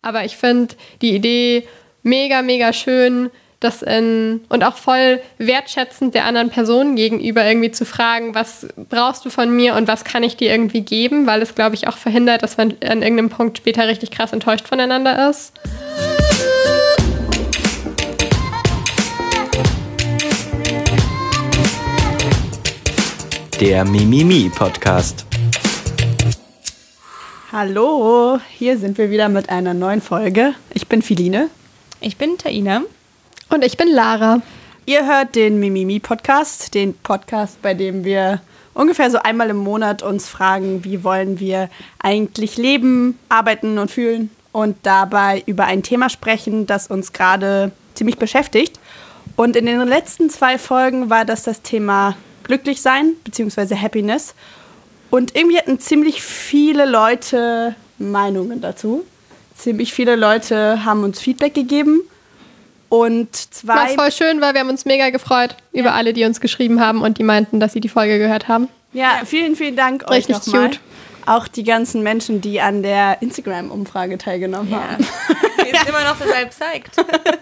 Aber ich finde die Idee mega, mega schön, und auch voll wertschätzend der anderen Person gegenüber irgendwie zu fragen, was brauchst du von mir und was kann ich dir irgendwie geben, weil es, glaube ich, auch verhindert, dass man an irgendeinem Punkt später richtig krass enttäuscht voneinander ist. Der Mimimi-Podcast. Hallo, hier sind wir wieder mit einer neuen Folge. Ich bin Philine. Ich bin Taina. Und ich bin Lara. Ihr hört den Mimimi-Podcast, den Podcast, bei dem wir ungefähr so einmal im Monat uns fragen, wie wollen wir eigentlich leben, arbeiten und fühlen und dabei über ein Thema sprechen, das uns gerade ziemlich beschäftigt. Und in den letzten 2 Folgen war das Thema Glücklichsein bzw. Happiness. Und irgendwie hatten ziemlich viele Leute Meinungen dazu. Ziemlich viele Leute haben uns Feedback gegeben. Und 2... Was voll schön war, wir haben uns mega gefreut über alle, die uns geschrieben haben und die meinten, dass sie die Folge gehört haben. Ja, vielen, vielen Dank euch nochmal. Cute. Auch die ganzen Menschen, die an der Instagram-Umfrage teilgenommen haben. Die ist immer noch dabei zeigt.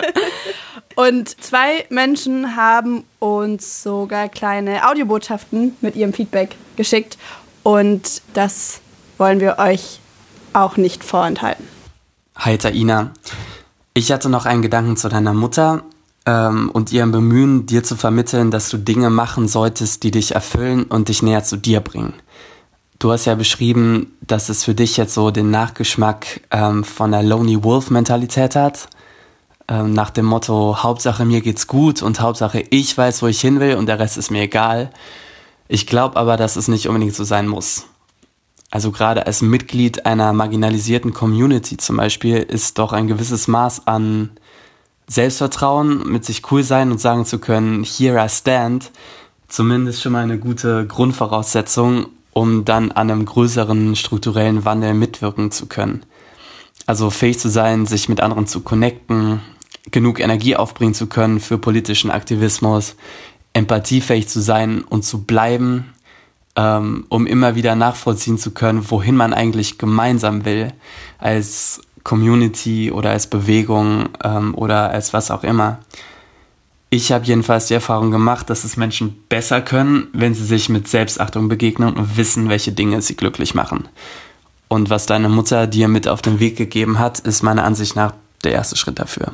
Und 2 Menschen haben uns sogar kleine Audiobotschaften mit ihrem Feedback geschickt. Und das wollen wir euch auch nicht vorenthalten. Hi Taina, ich hatte noch einen Gedanken zu deiner Mutter und ihrem Bemühen, dir zu vermitteln, dass du Dinge machen solltest, die dich erfüllen und dich näher zu dir bringen. Du hast ja beschrieben, dass es für dich jetzt so den Nachgeschmack von der Lonely Wolf-Mentalität hat. Nach dem Motto, Hauptsache mir geht's gut und Hauptsache ich weiß, wo ich hin will und der Rest ist mir egal. Ich glaube aber, dass es nicht unbedingt so sein muss. Also gerade als Mitglied einer marginalisierten Community zum Beispiel ist doch ein gewisses Maß an Selbstvertrauen, mit sich cool sein und sagen zu können, here I stand, zumindest schon mal eine gute Grundvoraussetzung, um dann an einem größeren strukturellen Wandel mitwirken zu können. Also fähig zu sein, sich mit anderen zu connecten, genug Energie aufbringen zu können für politischen Aktivismus, empathiefähig zu sein und zu bleiben, um immer wieder nachvollziehen zu können, wohin man eigentlich gemeinsam will, als Community oder als Bewegung oder als was auch immer. Ich habe jedenfalls die Erfahrung gemacht, dass es Menschen besser können, wenn sie sich mit Selbstachtung begegnen und wissen, welche Dinge sie glücklich machen. Und was deine Mutter dir mit auf den Weg gegeben hat, ist meiner Ansicht nach der erste Schritt dafür.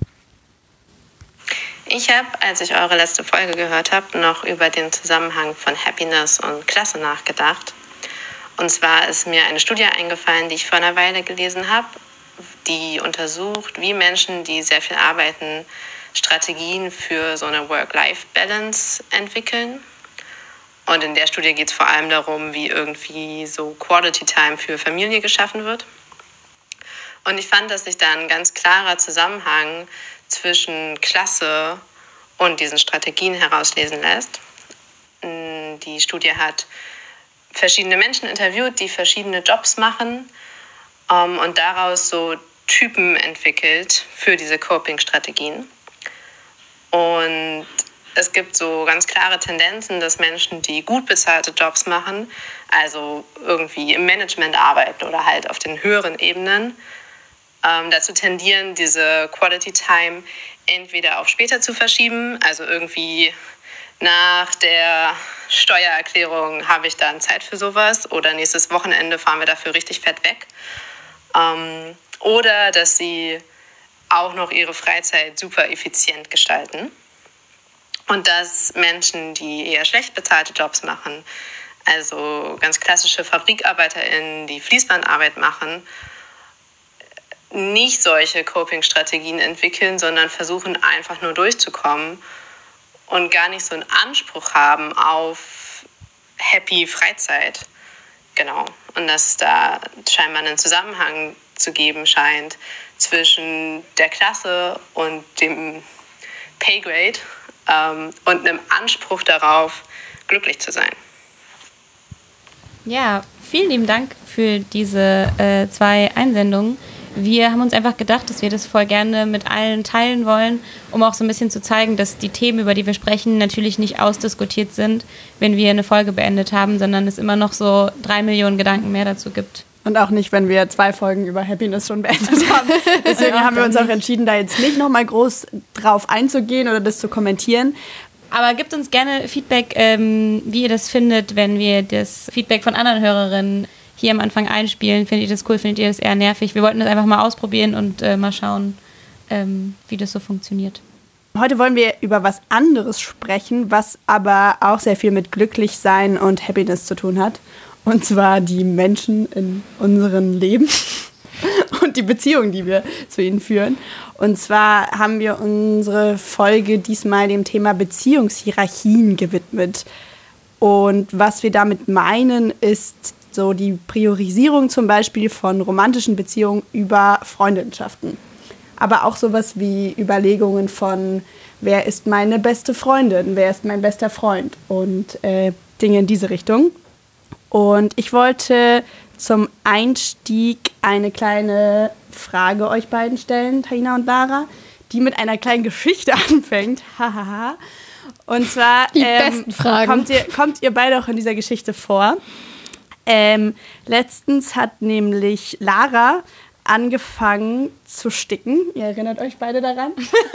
Ich habe, als ich eure letzte Folge gehört habe, noch über den Zusammenhang von Happiness und Klasse nachgedacht. Und zwar ist mir eine Studie eingefallen, die ich vor einer Weile gelesen habe, die untersucht, wie Menschen, die sehr viel arbeiten, Strategien für so eine Work-Life-Balance entwickeln. Und in der Studie geht es vor allem darum, wie irgendwie so Quality-Time für Familie geschaffen wird. Und ich fand, dass sich da ein ganz klarer Zusammenhang zwischen Klasse und diesen Strategien herauslesen lässt. Die Studie hat verschiedene Menschen interviewt, die verschiedene Jobs machen und daraus so Typen entwickelt für diese Coping-Strategien. Und es gibt so ganz klare Tendenzen, dass Menschen, die gut bezahlte Jobs machen, also irgendwie im Management arbeiten oder halt auf den höheren Ebenen, dazu tendieren, diese Quality Time entweder auf später zu verschieben, also irgendwie nach der Steuererklärung habe ich dann Zeit für sowas oder nächstes Wochenende fahren wir dafür richtig fett weg. Oder dass sie auch noch ihre Freizeit super effizient gestalten. Und dass Menschen, die eher schlecht bezahlte Jobs machen, also ganz klassische FabrikarbeiterInnen, die Fließbandarbeit machen, nicht solche Coping-Strategien entwickeln, sondern versuchen einfach nur durchzukommen und gar nicht so einen Anspruch haben auf happy Freizeit. Genau. Und dass es da scheinbar einen Zusammenhang zu geben scheint zwischen der Klasse und dem Paygrade und einem Anspruch darauf, glücklich zu sein. Ja, vielen lieben Dank für diese 2 Einsendungen. Wir haben uns einfach gedacht, dass wir das voll gerne mit allen teilen wollen, um auch so ein bisschen zu zeigen, dass die Themen, über die wir sprechen, natürlich nicht ausdiskutiert sind, wenn wir eine Folge beendet haben, sondern es immer noch so 3 Millionen Gedanken mehr dazu gibt. Und auch nicht, wenn wir 2 Folgen über Happiness schon beendet haben. Deswegen haben wir uns auch entschieden, da jetzt nicht nochmal groß drauf einzugehen oder das zu kommentieren. Aber gebt uns gerne Feedback, wie ihr das findet, wenn wir das Feedback von anderen Hörerinnen hier am Anfang einspielen. Findet ihr das cool? Findet ihr das eher nervig? Wir wollten das einfach mal ausprobieren und mal schauen, wie das so funktioniert. Heute wollen wir über was anderes sprechen, was aber auch sehr viel mit Glücklichsein und Happiness zu tun hat. Und zwar die Menschen in unserem Leben und die Beziehungen, die wir zu ihnen führen. Und zwar haben wir unsere Folge diesmal dem Thema Beziehungshierarchien gewidmet. Und was wir damit meinen, ist so die Priorisierung zum Beispiel von romantischen Beziehungen über Freundschaften. Aber auch sowas wie Überlegungen von, wer ist meine beste Freundin, wer ist mein bester Freund und Dinge in diese Richtung. Und ich wollte zum Einstieg eine kleine Frage euch beiden stellen, Taina und Lara, die mit einer kleinen Geschichte anfängt. Und zwar die besten Fragen. Kommt ihr beide auch in dieser Geschichte vor. Letztens hat nämlich Lara angefangen zu sticken. Ihr erinnert euch beide daran?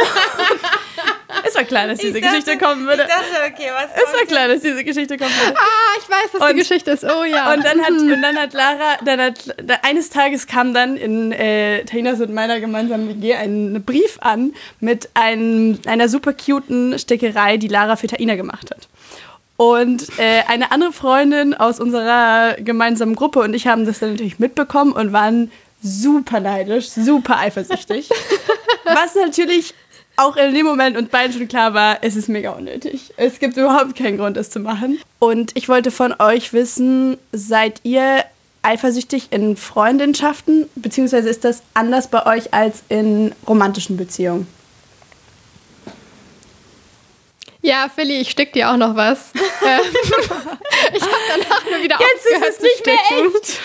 Es war klar, dass diese Geschichte kommen würde. Ich dachte, okay, was Es war klar, dass diese Geschichte kommen würde. Ich weiß, was die Geschichte ist. Oh ja. Und dann hat Lara, eines Tages kam dann in Tainas und meiner gemeinsamen WG ein Brief an mit einer super cuten Stickerei, die Lara für Taina gemacht hat. Und eine andere Freundin aus unserer gemeinsamen Gruppe und ich haben das dann natürlich mitbekommen und waren super neidisch, super eifersüchtig. Was natürlich auch in dem Moment uns beiden schon klar war, es ist mega unnötig. Es gibt überhaupt keinen Grund, es zu machen. Und ich wollte von euch wissen, seid ihr eifersüchtig in Freundschaften? Beziehungsweise ist das anders bei euch als in romantischen Beziehungen? Ja, Philly, ich stick dir auch noch was. Ich habe danach nur wieder Jetzt aufgehört ist es nicht mehr echt.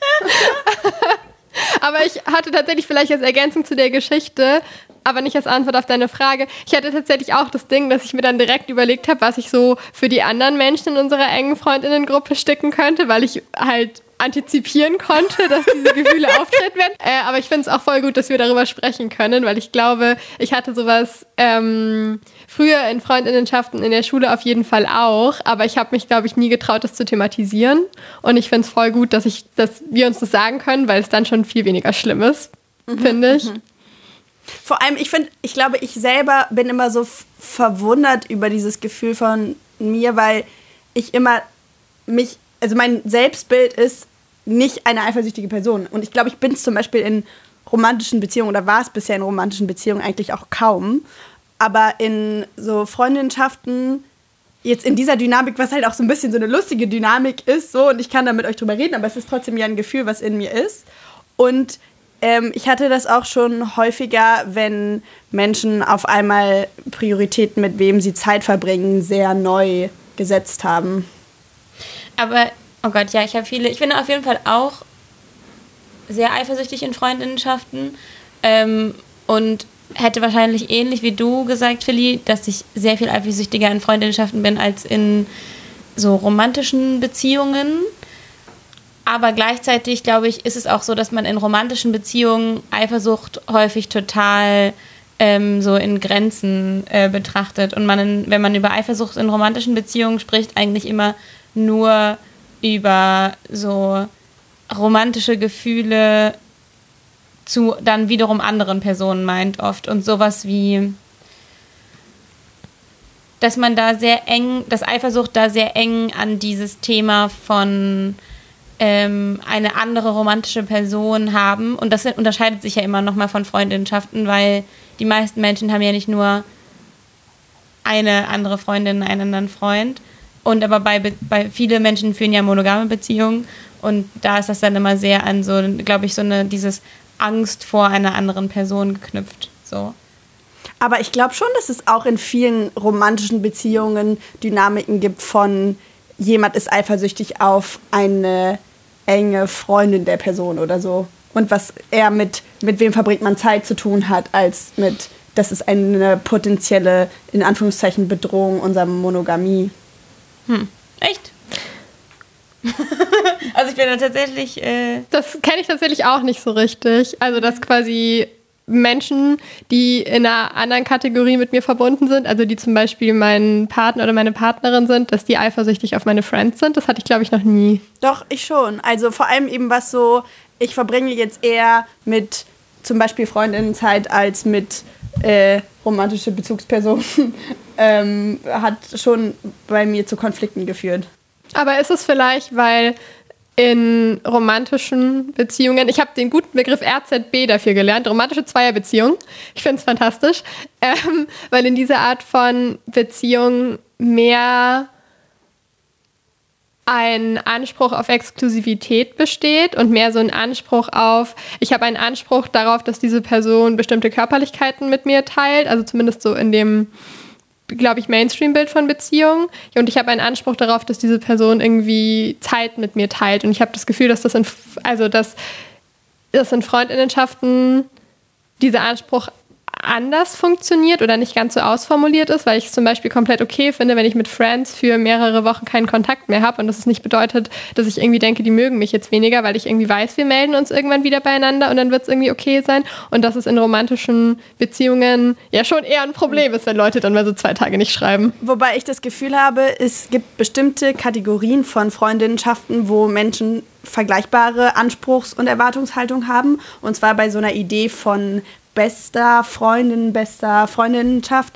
Aber ich hatte tatsächlich vielleicht als Ergänzung zu der Geschichte, aber nicht als Antwort auf deine Frage. Ich hatte tatsächlich auch das Ding, dass ich mir dann direkt überlegt habe, was ich so für die anderen Menschen in unserer engen Freundinnengruppe sticken könnte, weil ich halt antizipieren konnte, dass diese Gefühle auftreten werden. Aber ich finde es auch voll gut, dass wir darüber sprechen können, weil ich glaube, ich hatte sowas früher in Freundinnenschaften in der Schule auf jeden Fall auch, aber ich habe mich, glaube ich, nie getraut, das zu thematisieren. Und ich finde es voll gut, dass wir uns das sagen können, weil es dann schon viel weniger schlimm ist, finde ich. Vor allem, ich glaube, ich selber bin immer so verwundert über dieses Gefühl von mir, weil ich immer mein Selbstbild ist nicht eine eifersüchtige Person. Und ich glaube, ich bin es zum Beispiel in romantischen Beziehungen oder war es bisher in romantischen Beziehungen eigentlich auch kaum. Aber in so Freundschaften, jetzt in dieser Dynamik, was halt auch so ein bisschen so eine lustige Dynamik ist, so, und ich kann da mit euch drüber reden, aber es ist trotzdem ja ein Gefühl, was in mir ist. Und ich hatte das auch schon häufiger, wenn Menschen auf einmal Prioritäten, mit wem sie Zeit verbringen, sehr neu gesetzt haben. Aber, oh Gott, ja, ich bin auf jeden Fall auch sehr eifersüchtig in Freundinnenschaften und hätte wahrscheinlich ähnlich wie du gesagt, Philly, dass ich sehr viel eifersüchtiger in Freundinnenschaften bin als in so romantischen Beziehungen. Aber gleichzeitig, glaube ich, ist es auch so, dass man in romantischen Beziehungen Eifersucht häufig total so in Grenzen betrachtet. Und wenn man über Eifersucht in romantischen Beziehungen spricht, eigentlich immer nur über so romantische Gefühle zu dann wiederum anderen Personen meint oft. Und sowas wie, dass Eifersucht da sehr eng an dieses Thema von eine andere romantische Person haben. Und das unterscheidet sich ja immer nochmal von Freundschaften, weil die meisten Menschen haben ja nicht nur eine andere Freundin, einen anderen Freund. Und aber bei viele Menschen führen ja monogame Beziehungen. Und da ist das dann immer sehr an so, glaube ich, dieses Angst vor einer anderen Person geknüpft. So. Aber ich glaube schon, dass es auch in vielen romantischen Beziehungen Dynamiken gibt von jemand ist eifersüchtig auf eine enge Freundin der Person oder so. Und was eher mit wem verbringt man Zeit zu tun hat, als mit, das ist eine potenzielle, in Anführungszeichen, Bedrohung unserer Monogamie. Echt? Also Also ich bin da tatsächlich... Das kenne ich tatsächlich auch nicht so richtig. Also dass quasi Menschen, die in einer anderen Kategorie mit mir verbunden sind, also die zum Beispiel mein Partner oder meine Partnerin sind, dass die eifersüchtig auf meine Friends sind. Das hatte ich, glaube ich, noch nie. Doch, ich schon. Also vor allem eben was so, ich verbringe jetzt eher mit zum Beispiel Freundinnenzeit als mit romantische Bezugspersonen, hat schon bei mir zu Konflikten geführt. Aber ist es vielleicht, weil in romantischen Beziehungen, ich habe den guten Begriff RZB dafür gelernt, romantische Zweierbeziehung, ich finde es fantastisch, weil in dieser Art von Beziehung mehr ein Anspruch auf Exklusivität besteht und mehr so ein Anspruch auf, ich habe einen Anspruch darauf, dass diese Person bestimmte Körperlichkeiten mit mir teilt, also zumindest so in dem, glaube ich, Mainstream-Bild von Beziehungen. Und ich habe einen Anspruch darauf, dass diese Person irgendwie Zeit mit mir teilt. Und ich habe das Gefühl, dass das in Freundinnenschaften dieser Anspruch anders funktioniert oder nicht ganz so ausformuliert ist, weil ich es zum Beispiel komplett okay finde, wenn ich mit Friends für mehrere Wochen keinen Kontakt mehr habe und das nicht bedeutet, dass ich irgendwie denke, die mögen mich jetzt weniger, weil ich irgendwie weiß, wir melden uns irgendwann wieder beieinander und dann wird es irgendwie okay sein und dass es in romantischen Beziehungen ja schon eher ein Problem ist, wenn Leute dann mal so 2 Tage nicht schreiben. Wobei ich das Gefühl habe, es gibt bestimmte Kategorien von Freundinnenschaften, wo Menschen vergleichbare Anspruchs- und Erwartungshaltung haben. Und zwar bei so einer Idee von bester Freundin, bester Freundinnenschaft.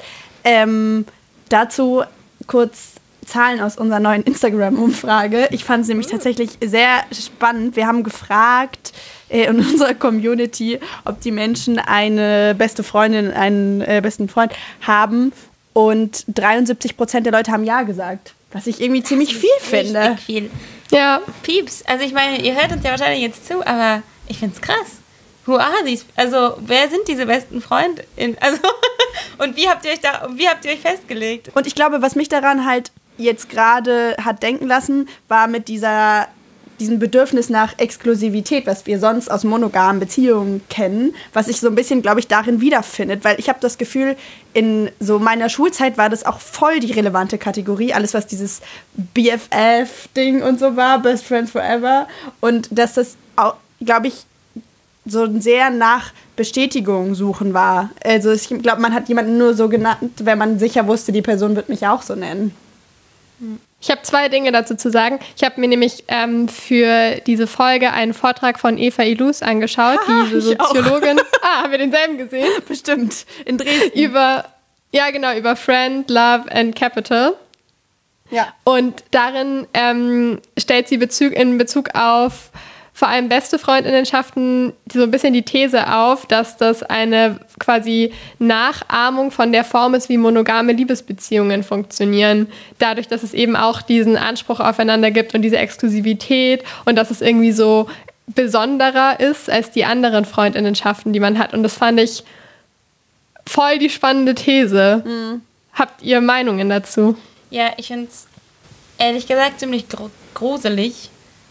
Dazu kurz Zahlen aus unserer neuen Instagram-Umfrage. Ich fand es nämlich tatsächlich sehr spannend. Wir haben gefragt in unserer Community, ob die Menschen eine beste Freundin, einen besten Freund haben. Und 73% der Leute haben Ja gesagt. Was ich irgendwie ziemlich viel finde. Viel. Ja. Pieps. Also ich meine, ihr hört uns ja wahrscheinlich jetzt zu, aber ich finde es krass. Who are these? Also, wer sind diese besten FreundInnen? Also, und wie habt ihr euch festgelegt? Und ich glaube, was mich daran halt jetzt gerade hat denken lassen, war mit diesem Bedürfnis nach Exklusivität, was wir sonst aus monogamen Beziehungen kennen, was sich so ein bisschen, glaube ich, darin wiederfindet. Weil ich habe das Gefühl, in so meiner Schulzeit war das auch voll die relevante Kategorie. Alles, was dieses BFF-Ding und so war, Best Friends Forever. Und dass das auch, glaube ich, so sehr nach Bestätigung suchen war. Also ich glaube, man hat jemanden nur so genannt, wenn man sicher wusste, die Person wird mich auch so nennen. Ich habe 2 Dinge dazu zu sagen. Ich habe mir nämlich für diese Folge einen Vortrag von Eva Ilus angeschaut, diese Soziologin. Haben wir denselben gesehen? Bestimmt, in Dresden. über Friend, Love and Capital. Ja. Und darin stellt sie in Bezug auf vor allem beste Freundinnenschaften so ein bisschen die These auf, dass das eine quasi Nachahmung von der Form ist, wie monogame Liebesbeziehungen funktionieren. Dadurch, dass es eben auch diesen Anspruch aufeinander gibt und diese Exklusivität und dass es irgendwie so besonderer ist als die anderen Freundinnenschaften, die man hat. Und das fand ich voll die spannende These. Mhm. Habt ihr Meinungen dazu? Ja, ich finde es ehrlich gesagt ziemlich gruselig.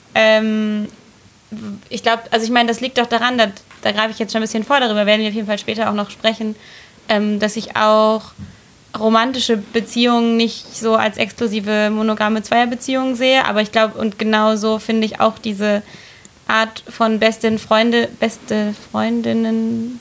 Ich glaube, also ich meine, das liegt doch daran, da greife ich jetzt schon ein bisschen vor, darüber werden wir auf jeden Fall später auch noch sprechen, dass ich auch romantische Beziehungen nicht so als exklusive monogame Zweierbeziehungen sehe, aber ich glaube, und genauso finde ich auch diese Art von beste Freundinnen,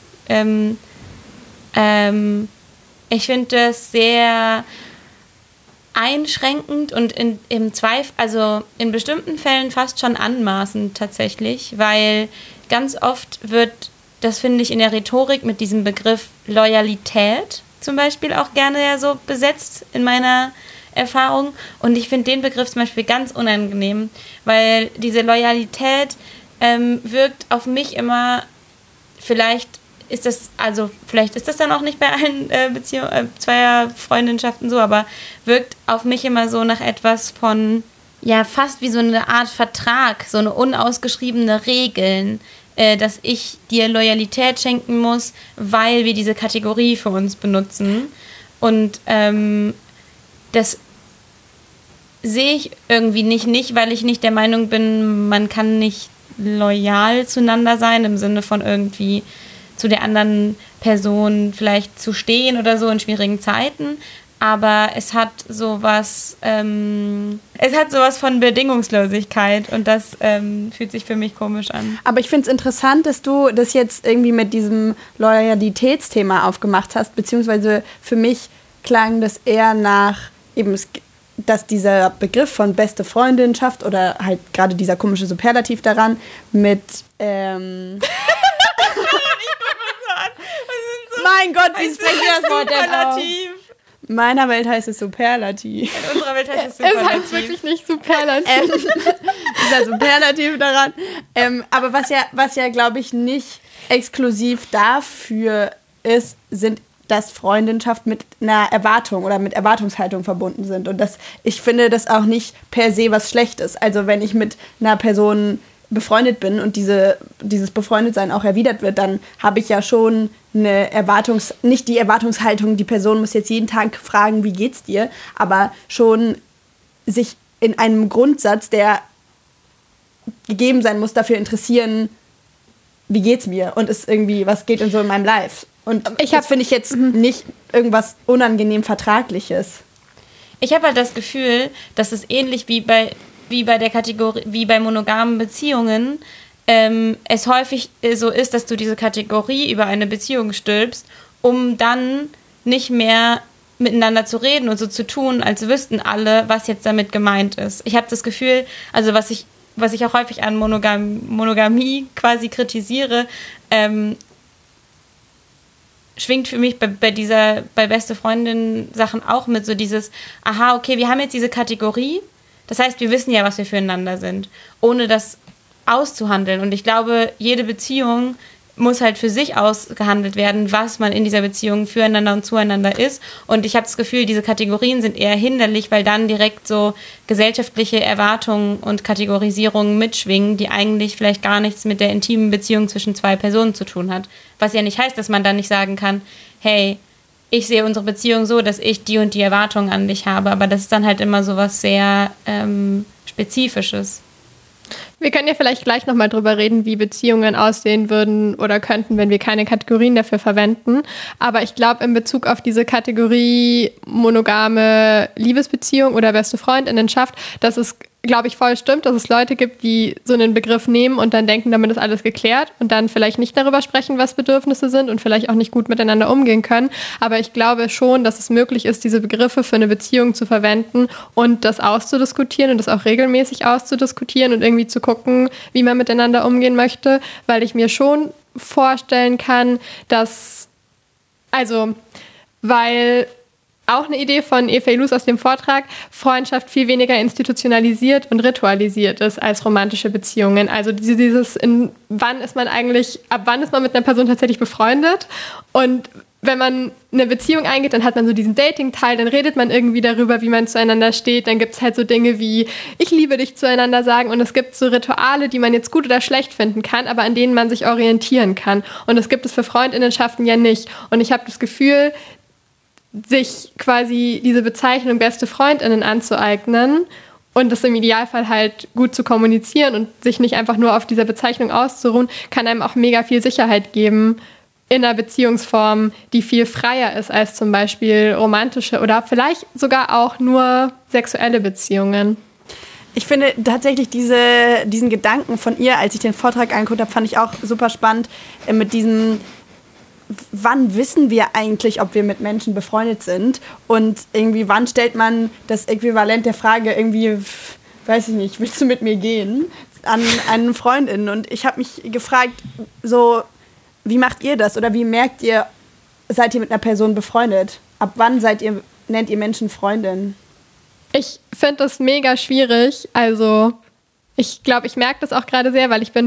ich finde das sehr einschränkend und im Zweifel, also in bestimmten Fällen fast schon anmaßend tatsächlich, weil ganz oft wird, das finde ich in der Rhetorik mit diesem Begriff Loyalität zum Beispiel auch gerne ja so besetzt in meiner Erfahrung und ich finde den Begriff zum Beispiel ganz unangenehm, weil diese Loyalität wirkt auf mich immer, vielleicht ist das dann auch nicht bei allen Zweier-Freundschaften so, aber wirkt auf mich immer so nach etwas von, ja, fast wie so eine Art Vertrag, so eine unausgeschriebene Regeln, dass ich dir Loyalität schenken muss, weil wir diese Kategorie für uns benutzen. Und das sehe ich irgendwie nicht, weil ich nicht der Meinung bin, man kann nicht loyal zueinander sein, im Sinne von irgendwie zu der anderen Person vielleicht zu stehen oder so in schwierigen Zeiten. aber es hat sowas von Bedingungslosigkeit und das fühlt sich für mich komisch an. Aber ich finde es interessant, dass du das jetzt irgendwie mit diesem Loyalitätsthema aufgemacht hast, beziehungsweise für mich klang das eher nach eben, dass dieser Begriff von beste Freundinschaft oder halt gerade dieser komische Superlativ daran mit mein Gott, wie spreche ich das Wort denn auf? In meiner Welt heißt es Superlativ. In unserer Welt heißt es Es Superlativ. heißt wirklich nicht Superlativ. Dieser Superlativ daran. Aber was ja, glaube ich, nicht exklusiv dafür ist, sind, dass Freundschaft mit einer Erwartung oder mit Erwartungshaltung verbunden sind. Und ich finde das auch nicht per se was Schlechtes. Also wenn ich mit einer Person befreundet bin und dieses Befreundetsein auch erwidert wird, dann habe ich ja schon eine nicht die Erwartungshaltung, die Person muss jetzt jeden Tag fragen, wie geht's dir, aber schon sich in einem Grundsatz, der gegeben sein muss, dafür interessieren, wie geht's mir und ist irgendwie, was geht denn so in meinem Life. Und das finde ich jetzt nicht irgendwas unangenehm Vertragliches. Ich habe halt das Gefühl, dass es ähnlich wie bei der Kategorie, wie bei monogamen Beziehungen, es häufig so ist, dass du diese Kategorie über eine Beziehung stülpst, um dann nicht mehr miteinander zu reden und so zu tun, als wüssten alle, was jetzt damit gemeint ist. Ich habe das Gefühl, also was ich auch häufig an Monogamie quasi kritisiere, schwingt für mich bei beste Freundin Sachen auch mit so dieses, aha, okay, wir haben jetzt diese Kategorie, das heißt, wir wissen ja, was wir füreinander sind, ohne das auszuhandeln. Und ich glaube, jede Beziehung muss halt für sich ausgehandelt werden, was man in dieser Beziehung füreinander und zueinander ist. Und ich habe das Gefühl, diese Kategorien sind eher hinderlich, weil dann direkt so gesellschaftliche Erwartungen und Kategorisierungen mitschwingen, die eigentlich vielleicht gar nichts mit der intimen Beziehung zwischen zwei Personen zu tun hat. Was ja nicht heißt, dass man dann nicht sagen kann, hey, ich sehe unsere Beziehung so, dass ich die und die Erwartungen an dich habe. Aber das ist dann halt immer so was sehr Spezifisches. Wir können ja vielleicht gleich nochmal drüber reden, wie Beziehungen aussehen würden oder könnten, wenn wir keine Kategorien dafür verwenden. Aber ich glaube, in Bezug auf diese Kategorie monogame Liebesbeziehung oder beste Freundinnenschaft, dass es, glaube ich, voll stimmt, dass es Leute gibt, die so einen Begriff nehmen und dann denken, damit ist alles geklärt und dann vielleicht nicht darüber sprechen, was Bedürfnisse sind und vielleicht auch nicht gut miteinander umgehen können. Aber ich glaube schon, dass es möglich ist, diese Begriffe für eine Beziehung zu verwenden und das auszudiskutieren und das auch regelmäßig auszudiskutieren und irgendwie zu gucken, wie man miteinander umgehen möchte, weil ich mir schon vorstellen kann, weil auch eine Idee von Eva Ilus aus dem Vortrag, Freundschaft viel weniger institutionalisiert und ritualisiert ist als romantische Beziehungen. Also ab wann ist man mit einer Person tatsächlich befreundet? Und wenn man eine Beziehung eingeht, dann hat man so diesen Dating-Teil, dann redet man irgendwie darüber, wie man zueinander steht. Dann gibt es halt so Dinge wie, ich liebe dich zueinander sagen. Und es gibt so Rituale, die man jetzt gut oder schlecht finden kann, aber an denen man sich orientieren kann. Und das gibt es für Freundinnenschaften ja nicht. Und ich habe das Gefühl, sich quasi diese Bezeichnung beste Freundinnen anzueignen und das im Idealfall halt gut zu kommunizieren und sich nicht einfach nur auf dieser Bezeichnung auszuruhen, kann einem auch mega viel Sicherheit geben in einer Beziehungsform, die viel freier ist als zum Beispiel romantische oder vielleicht sogar auch nur sexuelle Beziehungen. Ich finde tatsächlich diesen Gedanken von ihr, als ich den Vortrag angeguckt habe, fand ich auch super spannend mit diesem, wann wissen wir eigentlich, ob wir mit Menschen befreundet sind und irgendwie, wann stellt man das Äquivalent der Frage irgendwie, weiß ich nicht, willst du mit mir gehen, an eine Freundin? Und ich habe mich gefragt, so, wie macht ihr das oder wie merkt ihr, seid ihr mit einer Person befreundet? Ab wann nennt ihr Menschen Freundin? Ich finde das mega schwierig, also ich glaube, ich merke das auch gerade sehr, weil ich bin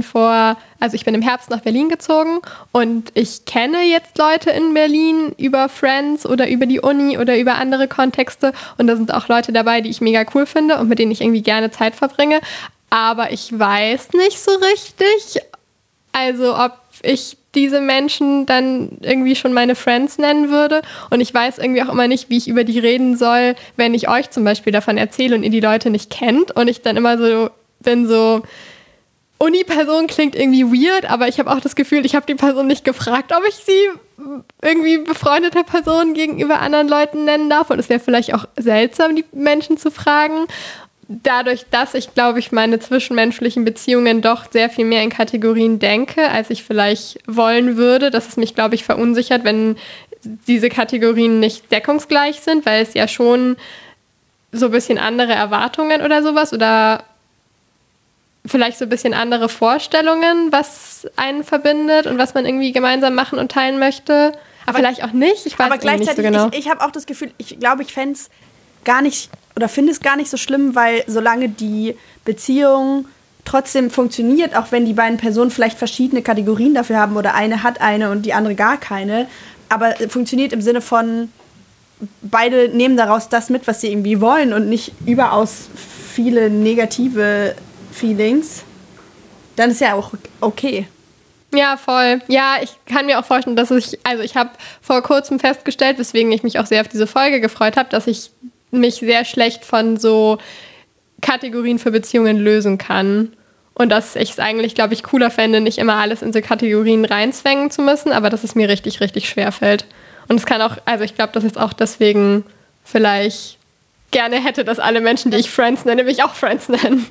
im Herbst nach Berlin gezogen und ich kenne jetzt Leute in Berlin über Friends oder über die Uni oder über andere Kontexte und da sind auch Leute dabei, die ich mega cool finde und mit denen ich irgendwie gerne Zeit verbringe, aber ich weiß nicht so richtig, also ob ich diese Menschen dann irgendwie schon meine Friends nennen würde und ich weiß irgendwie auch immer nicht, wie ich über die reden soll, wenn ich euch zum Beispiel davon erzähle und ihr die Leute nicht kennt und ich dann immer so bin so, Uni-Person klingt irgendwie weird, aber ich habe auch das Gefühl, ich habe die Person nicht gefragt, ob ich sie irgendwie befreundeter Person gegenüber anderen Leuten nennen darf. Und es wäre vielleicht auch seltsam, die Menschen zu fragen. Dadurch, dass ich, glaube ich, meine zwischenmenschlichen Beziehungen doch sehr viel mehr in Kategorien denke, als ich vielleicht wollen würde, dass es mich, glaube ich, verunsichert, wenn diese Kategorien nicht deckungsgleich sind, weil es ja schon so ein bisschen andere Erwartungen oder sowas oder vielleicht so ein bisschen andere Vorstellungen, was einen verbindet und was man irgendwie gemeinsam machen und teilen möchte. Aber vielleicht auch nicht. Ich weiß aber gleichzeitig, nicht so genau. Ich habe auch das Gefühl, ich glaube, ich fände es gar nicht oder finde es gar nicht so schlimm, weil solange die Beziehung trotzdem funktioniert, auch wenn die beiden Personen vielleicht verschiedene Kategorien dafür haben oder eine hat eine und die andere gar keine, aber funktioniert im Sinne von, beide nehmen daraus das mit, was sie irgendwie wollen und nicht überaus viele negative Feelings, dann ist ja auch okay. Ja, voll. Ja, ich kann mir auch vorstellen, dass ich habe vor kurzem festgestellt, weswegen ich mich auch sehr auf diese Folge gefreut habe, dass ich mich sehr schlecht von so Kategorien für Beziehungen lösen kann. Und dass ich es eigentlich, glaube ich, cooler fände, nicht immer alles in so Kategorien reinzwängen zu müssen, aber dass es mir richtig, richtig schwer fällt. Und es kann auch, also ich glaube, dass ich es auch deswegen vielleicht gerne hätte, dass alle Menschen, die ich Friends nenne, mich auch Friends nennen.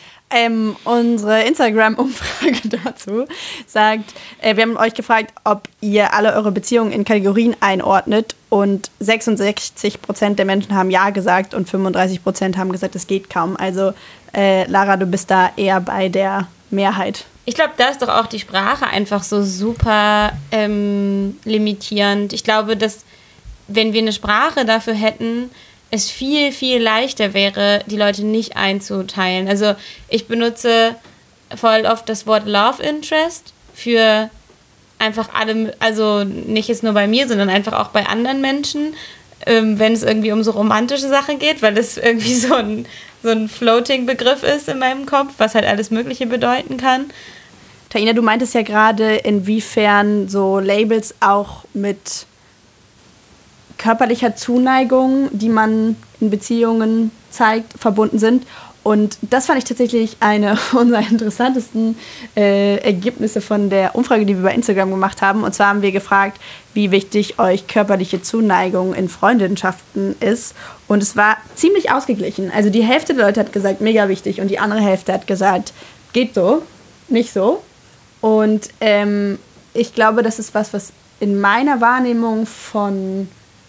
Unsere Instagram-Umfrage dazu sagt, wir haben euch gefragt, ob ihr alle eure Beziehungen in Kategorien einordnet und 66% der Menschen haben Ja gesagt und 35% haben gesagt, es geht kaum. Also Lara, du bist da eher bei der Mehrheit. Ich glaube, da ist doch auch die Sprache einfach so super limitierend. Ich glaube, dass wenn wir eine Sprache dafür hätten, es viel, viel leichter wäre, die Leute nicht einzuteilen. Also ich benutze voll oft das Wort Love Interest für einfach alle, also nicht jetzt nur bei mir, sondern einfach auch bei anderen Menschen, wenn es irgendwie um so romantische Sachen geht, weil das irgendwie so ein Floating-Begriff ist in meinem Kopf, was halt alles Mögliche bedeuten kann. Taina, du meintest ja gerade, inwiefern so Labels auch mit körperlicher Zuneigung, die man in Beziehungen zeigt, verbunden sind. Und das fand ich tatsächlich eine unserer interessantesten Ergebnisse von der Umfrage, die wir bei Instagram gemacht haben. Und zwar haben wir gefragt, wie wichtig euch körperliche Zuneigung in Freundschaften ist. Und es war ziemlich ausgeglichen. Also die Hälfte der Leute hat gesagt, mega wichtig. Und die andere Hälfte hat gesagt, geht so, nicht so. Und ich glaube, das ist was in meiner Wahrnehmung von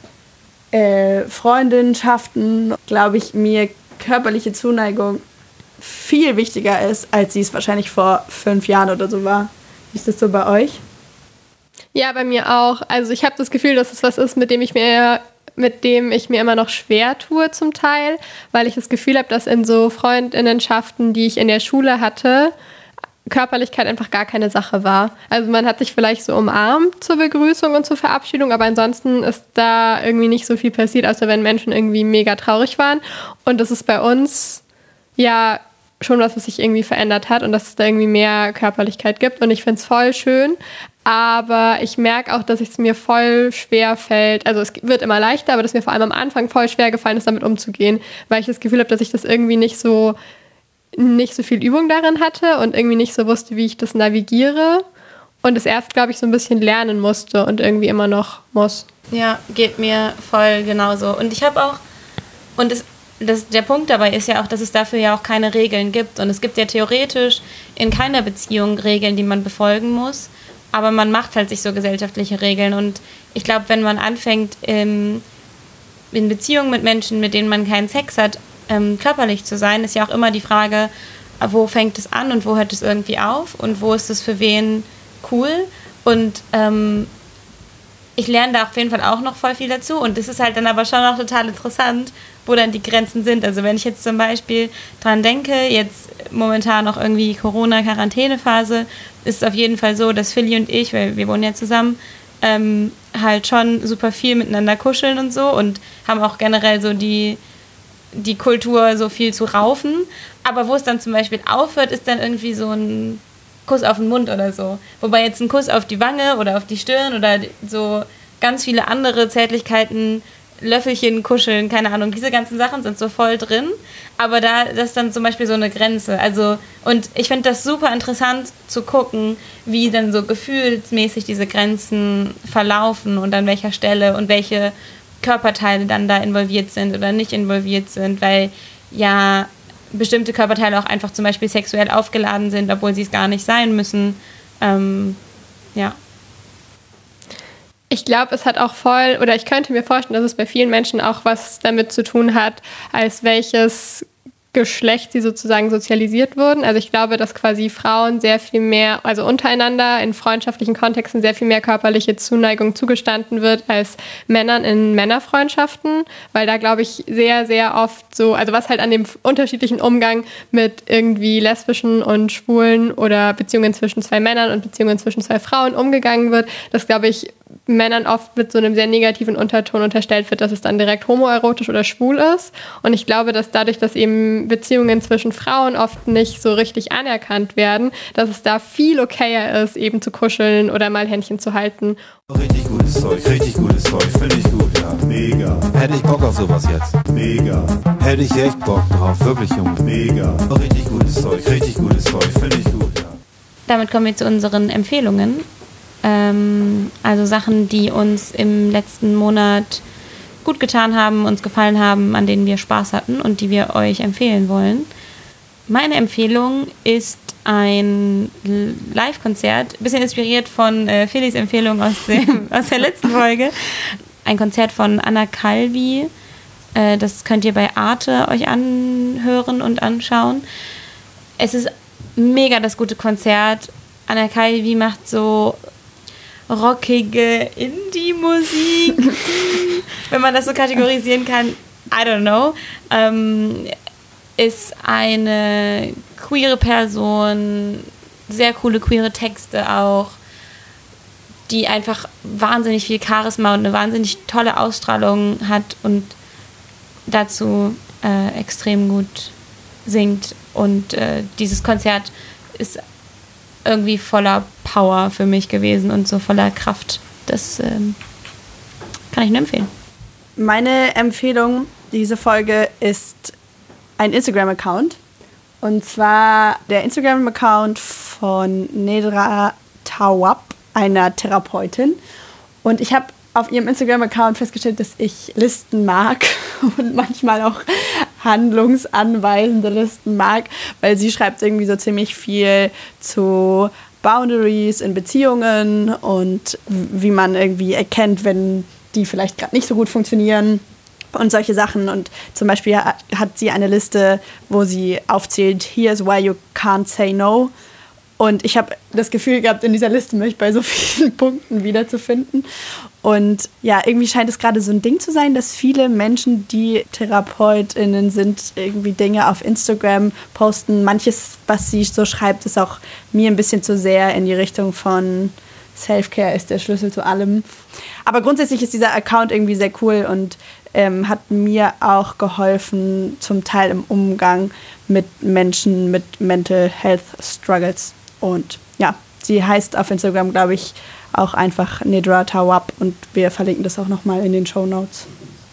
Freundschaften, glaube ich, mir körperliche Zuneigung viel wichtiger ist, als sie es wahrscheinlich vor 5 Jahren oder so war. Wie ist das so bei euch? Ja, bei mir auch. Also ich habe das Gefühl, dass es was ist, mit dem ich mir immer noch schwer tue zum Teil, weil ich das Gefühl habe, dass in so Freundinnenschaften, die ich in der Schule hatte, Körperlichkeit einfach gar keine Sache war. Also man hat sich vielleicht so umarmt zur Begrüßung und zur Verabschiedung, aber ansonsten ist da irgendwie nicht so viel passiert, außer wenn Menschen irgendwie mega traurig waren. Und das ist bei uns ja schon was sich irgendwie verändert hat und dass es da irgendwie mehr Körperlichkeit gibt. Und ich finde es voll schön, aber ich merke auch, dass es mir voll schwer fällt. Also es wird immer leichter, aber dass mir vor allem am Anfang voll schwer gefallen ist, damit umzugehen, weil ich das Gefühl habe, dass ich das irgendwie nicht so viel Übung darin hatte und irgendwie nicht so wusste, wie ich das navigiere und es erst, glaube ich, so ein bisschen lernen musste und irgendwie immer noch muss. Ja, geht mir voll genauso. Und ich habe auch, und der Punkt dabei ist ja auch, dass es dafür ja auch keine Regeln gibt. Und es gibt ja theoretisch in keiner Beziehung Regeln, die man befolgen muss, aber man macht halt sich so gesellschaftliche Regeln. Und ich glaube, wenn man anfängt, in Beziehungen mit Menschen, mit denen man keinen Sex hat, körperlich zu sein, ist ja auch immer die Frage, wo fängt es an und wo hört es irgendwie auf und wo ist es für wen cool. Und ich lerne da auf jeden Fall auch noch voll viel dazu und das ist halt dann aber schon auch total interessant, wo dann die Grenzen sind. Also wenn ich jetzt zum Beispiel dran denke, jetzt momentan noch irgendwie Corona-Quarantänephase, ist es auf jeden Fall so, dass Philly und ich, weil wir wohnen ja zusammen, halt schon super viel miteinander kuscheln und so und haben auch generell so die Kultur, so viel zu raufen. Aber wo es dann zum Beispiel aufhört, ist dann irgendwie so ein Kuss auf den Mund oder so. Wobei jetzt ein Kuss auf die Wange oder auf die Stirn oder so ganz viele andere Zärtlichkeiten Löffelchen kuscheln, keine Ahnung, diese ganzen Sachen sind so voll drin, aber das ist dann zum Beispiel so eine Grenze. Also, und ich finde das super interessant zu gucken, wie dann so gefühlsmäßig diese Grenzen verlaufen und an welcher Stelle und welche Körperteile dann da involviert sind oder nicht involviert sind, weil ja bestimmte Körperteile auch einfach zum Beispiel sexuell aufgeladen sind, obwohl sie es gar nicht sein müssen. Ja. Ich glaube, es hat auch voll, oder ich könnte mir vorstellen, dass es bei vielen Menschen auch was damit zu tun hat, als welches Geschlecht sie sozusagen sozialisiert wurden. Also ich glaube, dass quasi Frauen sehr viel mehr, also untereinander in freundschaftlichen Kontexten sehr viel mehr körperliche Zuneigung zugestanden wird als Männern in Männerfreundschaften, weil da glaube ich sehr, sehr oft so, also was halt an dem unterschiedlichen Umgang mit irgendwie lesbischen und schwulen oder Beziehungen zwischen zwei Männern und Beziehungen zwischen zwei Frauen umgegangen wird, das glaube ich Männern oft mit so einem sehr negativen Unterton unterstellt wird, dass es dann direkt homoerotisch oder schwul ist. Und ich glaube, dass dadurch, dass eben Beziehungen zwischen Frauen oft nicht so richtig anerkannt werden, dass es da viel okayer ist, eben zu kuscheln oder mal Händchen zu halten. Richtig gutes Zeug, finde ich gut, ja. Mega. Hätte ich Bock auf sowas jetzt? Mega. Hätte ich echt Bock drauf, wirklich, Junge. Mega. Richtig gutes Zeug, finde ich gut, ja. Damit kommen wir zu unseren Empfehlungen. Also Sachen, die uns im letzten Monat gut getan haben, uns gefallen haben, an denen wir Spaß hatten und die wir euch empfehlen wollen. Meine Empfehlung ist ein Live-Konzert, ein bisschen inspiriert von Felix' Empfehlung aus der letzten Folge. Ein Konzert von Anna Calvi. Das könnt ihr bei Arte euch anhören und anschauen. Es ist mega das gute Konzert. Anna Calvi macht so rockige Indie-Musik, wenn man das so kategorisieren kann, I don't know, ist eine queere Person, sehr coole queere Texte auch, die einfach wahnsinnig viel Charisma und eine wahnsinnig tolle Ausstrahlung hat und dazu extrem gut singt. Und dieses Konzert ist irgendwie voller Power für mich gewesen und so voller Kraft. Das kann ich nur empfehlen. Meine Empfehlung diese Folge ist ein Instagram-Account. Und zwar der Instagram-Account von Nedra Tawwab, einer Therapeutin. Und ich habe auf ihrem Instagram-Account festgestellt, dass ich Listen mag und manchmal auch handlungsanweisende Listen mag, weil sie schreibt irgendwie so ziemlich viel zu Boundaries in Beziehungen und wie man irgendwie erkennt, wenn die vielleicht gerade nicht so gut funktionieren und solche Sachen. Und zum Beispiel hat sie eine Liste, wo sie aufzählt, here's why you can't say no. Und ich habe das Gefühl gehabt, in dieser Liste mich bei so vielen Punkten wiederzufinden. Und ja, irgendwie scheint es gerade so ein Ding zu sein, dass viele Menschen, die TherapeutInnen sind, irgendwie Dinge auf Instagram posten. Manches, was sie so schreibt, ist auch mir ein bisschen zu sehr in die Richtung von Self-Care ist der Schlüssel zu allem. Aber grundsätzlich ist dieser Account irgendwie sehr cool und hat mir auch geholfen, zum Teil im Umgang mit Menschen mit Mental Health Struggles. Und ja, sie heißt auf Instagram, glaube ich, auch einfach Nedra Tawwab und wir verlinken das auch nochmal in den Shownotes.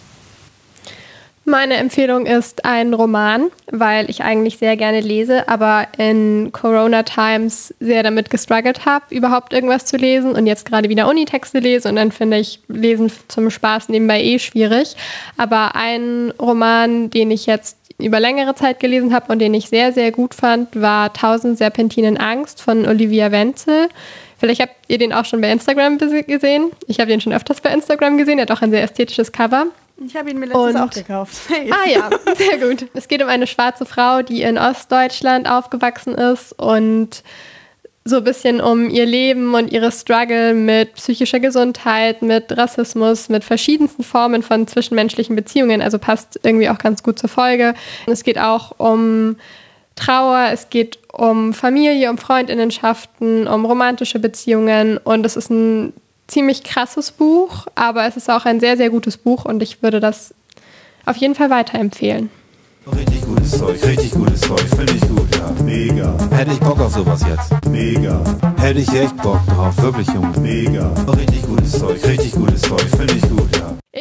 Meine Empfehlung ist ein Roman, weil ich eigentlich sehr gerne lese, aber in Corona-Times sehr damit gestruggelt habe, überhaupt irgendwas zu lesen und jetzt gerade wieder Unitexte lese und dann finde ich Lesen zum Spaß nebenbei schwierig. Aber ein Roman, den ich jetzt über längere Zeit gelesen habe und den ich sehr, sehr gut fand, war 1000 Serpentinen Angst von Olivia Wenzel. Vielleicht habt ihr den auch schon bei Instagram gesehen. Ich habe den schon öfters bei Instagram gesehen. Er hat auch ein sehr ästhetisches Cover. Ich habe ihn mir letztens auch gekauft. Hey. Ah ja, sehr gut. Es geht um eine schwarze Frau, die in Ostdeutschland aufgewachsen ist und so ein bisschen um ihr Leben und ihre Struggle mit psychischer Gesundheit, mit Rassismus, mit verschiedensten Formen von zwischenmenschlichen Beziehungen. Also passt irgendwie auch ganz gut zur Folge. Es geht auch um Trauer, es geht um Familie, um Freundinnenschaften, um romantische Beziehungen und es ist ein ziemlich krasses Buch, aber es ist auch ein sehr, sehr gutes Buch und ich würde das auf jeden Fall weiterempfehlen. Richtig gutes Zeug, finde ich gut, ja. Mega. Hätte ich Bock auf sowas jetzt? Mega. Hätte ich echt Bock drauf, wirklich, Junge. Mega. Richtig gutes Zeug, finde ich gut, ja. Ich bin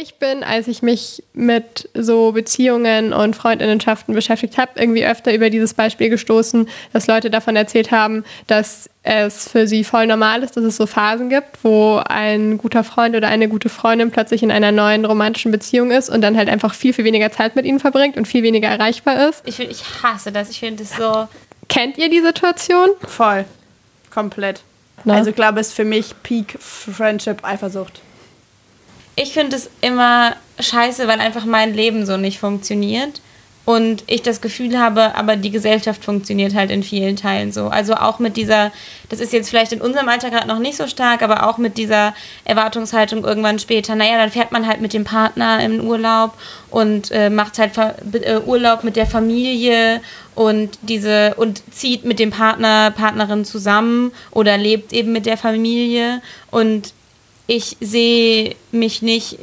dann, als ich mich mit so Beziehungen und Freundinnenschaften beschäftigt habe, irgendwie öfter über dieses Beispiel gestoßen, dass Leute davon erzählt haben, dass es für sie voll normal ist, dass es so Phasen gibt, wo ein guter Freund oder eine gute Freundin plötzlich in einer neuen romantischen Beziehung ist und dann halt einfach viel, viel weniger Zeit mit ihnen verbringt und viel weniger erreichbar ist. Ich hasse das. Ich finde das so... Kennt ihr die Situation? Voll. Komplett. Na? Also ich glaube, es ist für mich Peak Friendship Eifersucht. Ich finde es immer scheiße, weil einfach mein Leben so nicht funktioniert und ich das Gefühl habe, aber die Gesellschaft funktioniert halt in vielen Teilen so. Also auch mit dieser, das ist jetzt vielleicht in unserem Alter gerade noch nicht so stark, aber auch mit dieser Erwartungshaltung irgendwann später, naja, dann fährt man halt mit dem Partner in Urlaub und macht halt Urlaub mit der Familie und zieht mit dem Partnerin zusammen oder lebt eben mit der Familie und ich finde mich nicht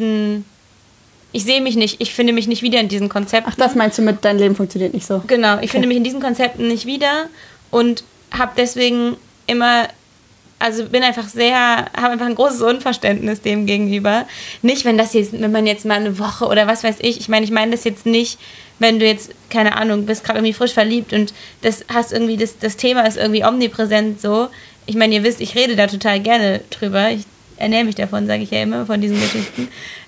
wieder in diesen Konzepten. Ach, das meinst du mit, dein Leben funktioniert nicht so? Genau, ich finde mich in diesen Konzepten nicht wieder und habe deswegen immer, also habe einfach ein großes Unverständnis dem gegenüber. Nicht, wenn man jetzt mal eine Woche oder was weiß ich meine das jetzt nicht, wenn du jetzt, keine Ahnung, bist gerade irgendwie frisch verliebt und das Thema ist irgendwie omnipräsent so. Ich meine, ihr wisst, ich rede da total gerne drüber. Ich ernähre mich davon, sage ich ja immer, von diesen Geschichten.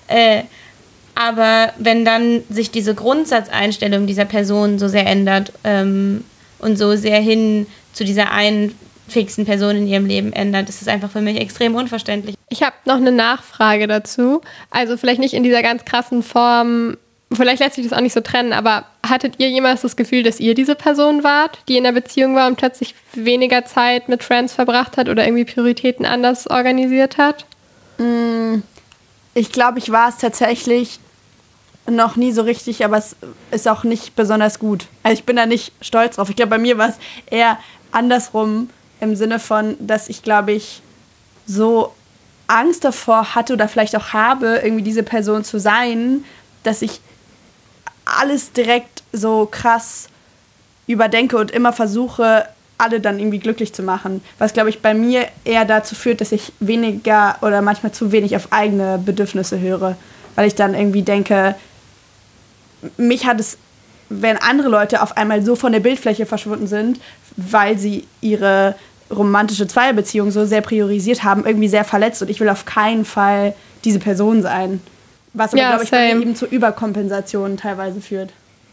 Aber wenn dann sich diese Grundsatzeinstellung dieser Person so sehr ändert und so sehr hin zu dieser einen fixen Person in ihrem Leben ändert, ist es einfach für mich extrem unverständlich. Ich habe noch eine Nachfrage dazu. Also vielleicht nicht in dieser ganz krassen Form, vielleicht lässt sich das auch nicht so trennen, aber hattet ihr jemals das Gefühl, dass ihr diese Person wart, die in der Beziehung war und plötzlich weniger Zeit mit Friends verbracht hat oder irgendwie Prioritäten anders organisiert hat? Ich glaube, ich war es tatsächlich noch nie so richtig, aber es ist auch nicht besonders gut. Also ich bin da nicht stolz drauf. Ich glaube, bei mir war es eher andersrum im Sinne von, dass ich, glaube ich, so Angst davor hatte oder vielleicht auch habe, irgendwie diese Person zu sein, dass ich alles direkt so krass überdenke und immer versuche, alle dann irgendwie glücklich zu machen. Was, glaube ich, bei mir eher dazu führt, dass ich weniger oder manchmal zu wenig auf eigene Bedürfnisse höre. Weil ich dann irgendwie denke, mich hat es, wenn andere Leute auf einmal so von der Bildfläche verschwunden sind, weil sie ihre romantische Zweierbeziehung so sehr priorisiert haben, irgendwie sehr verletzt und ich will auf keinen Fall diese Person sein. Was aber, glaube ich, bei mir eben zu Überkompensationen teilweise führt.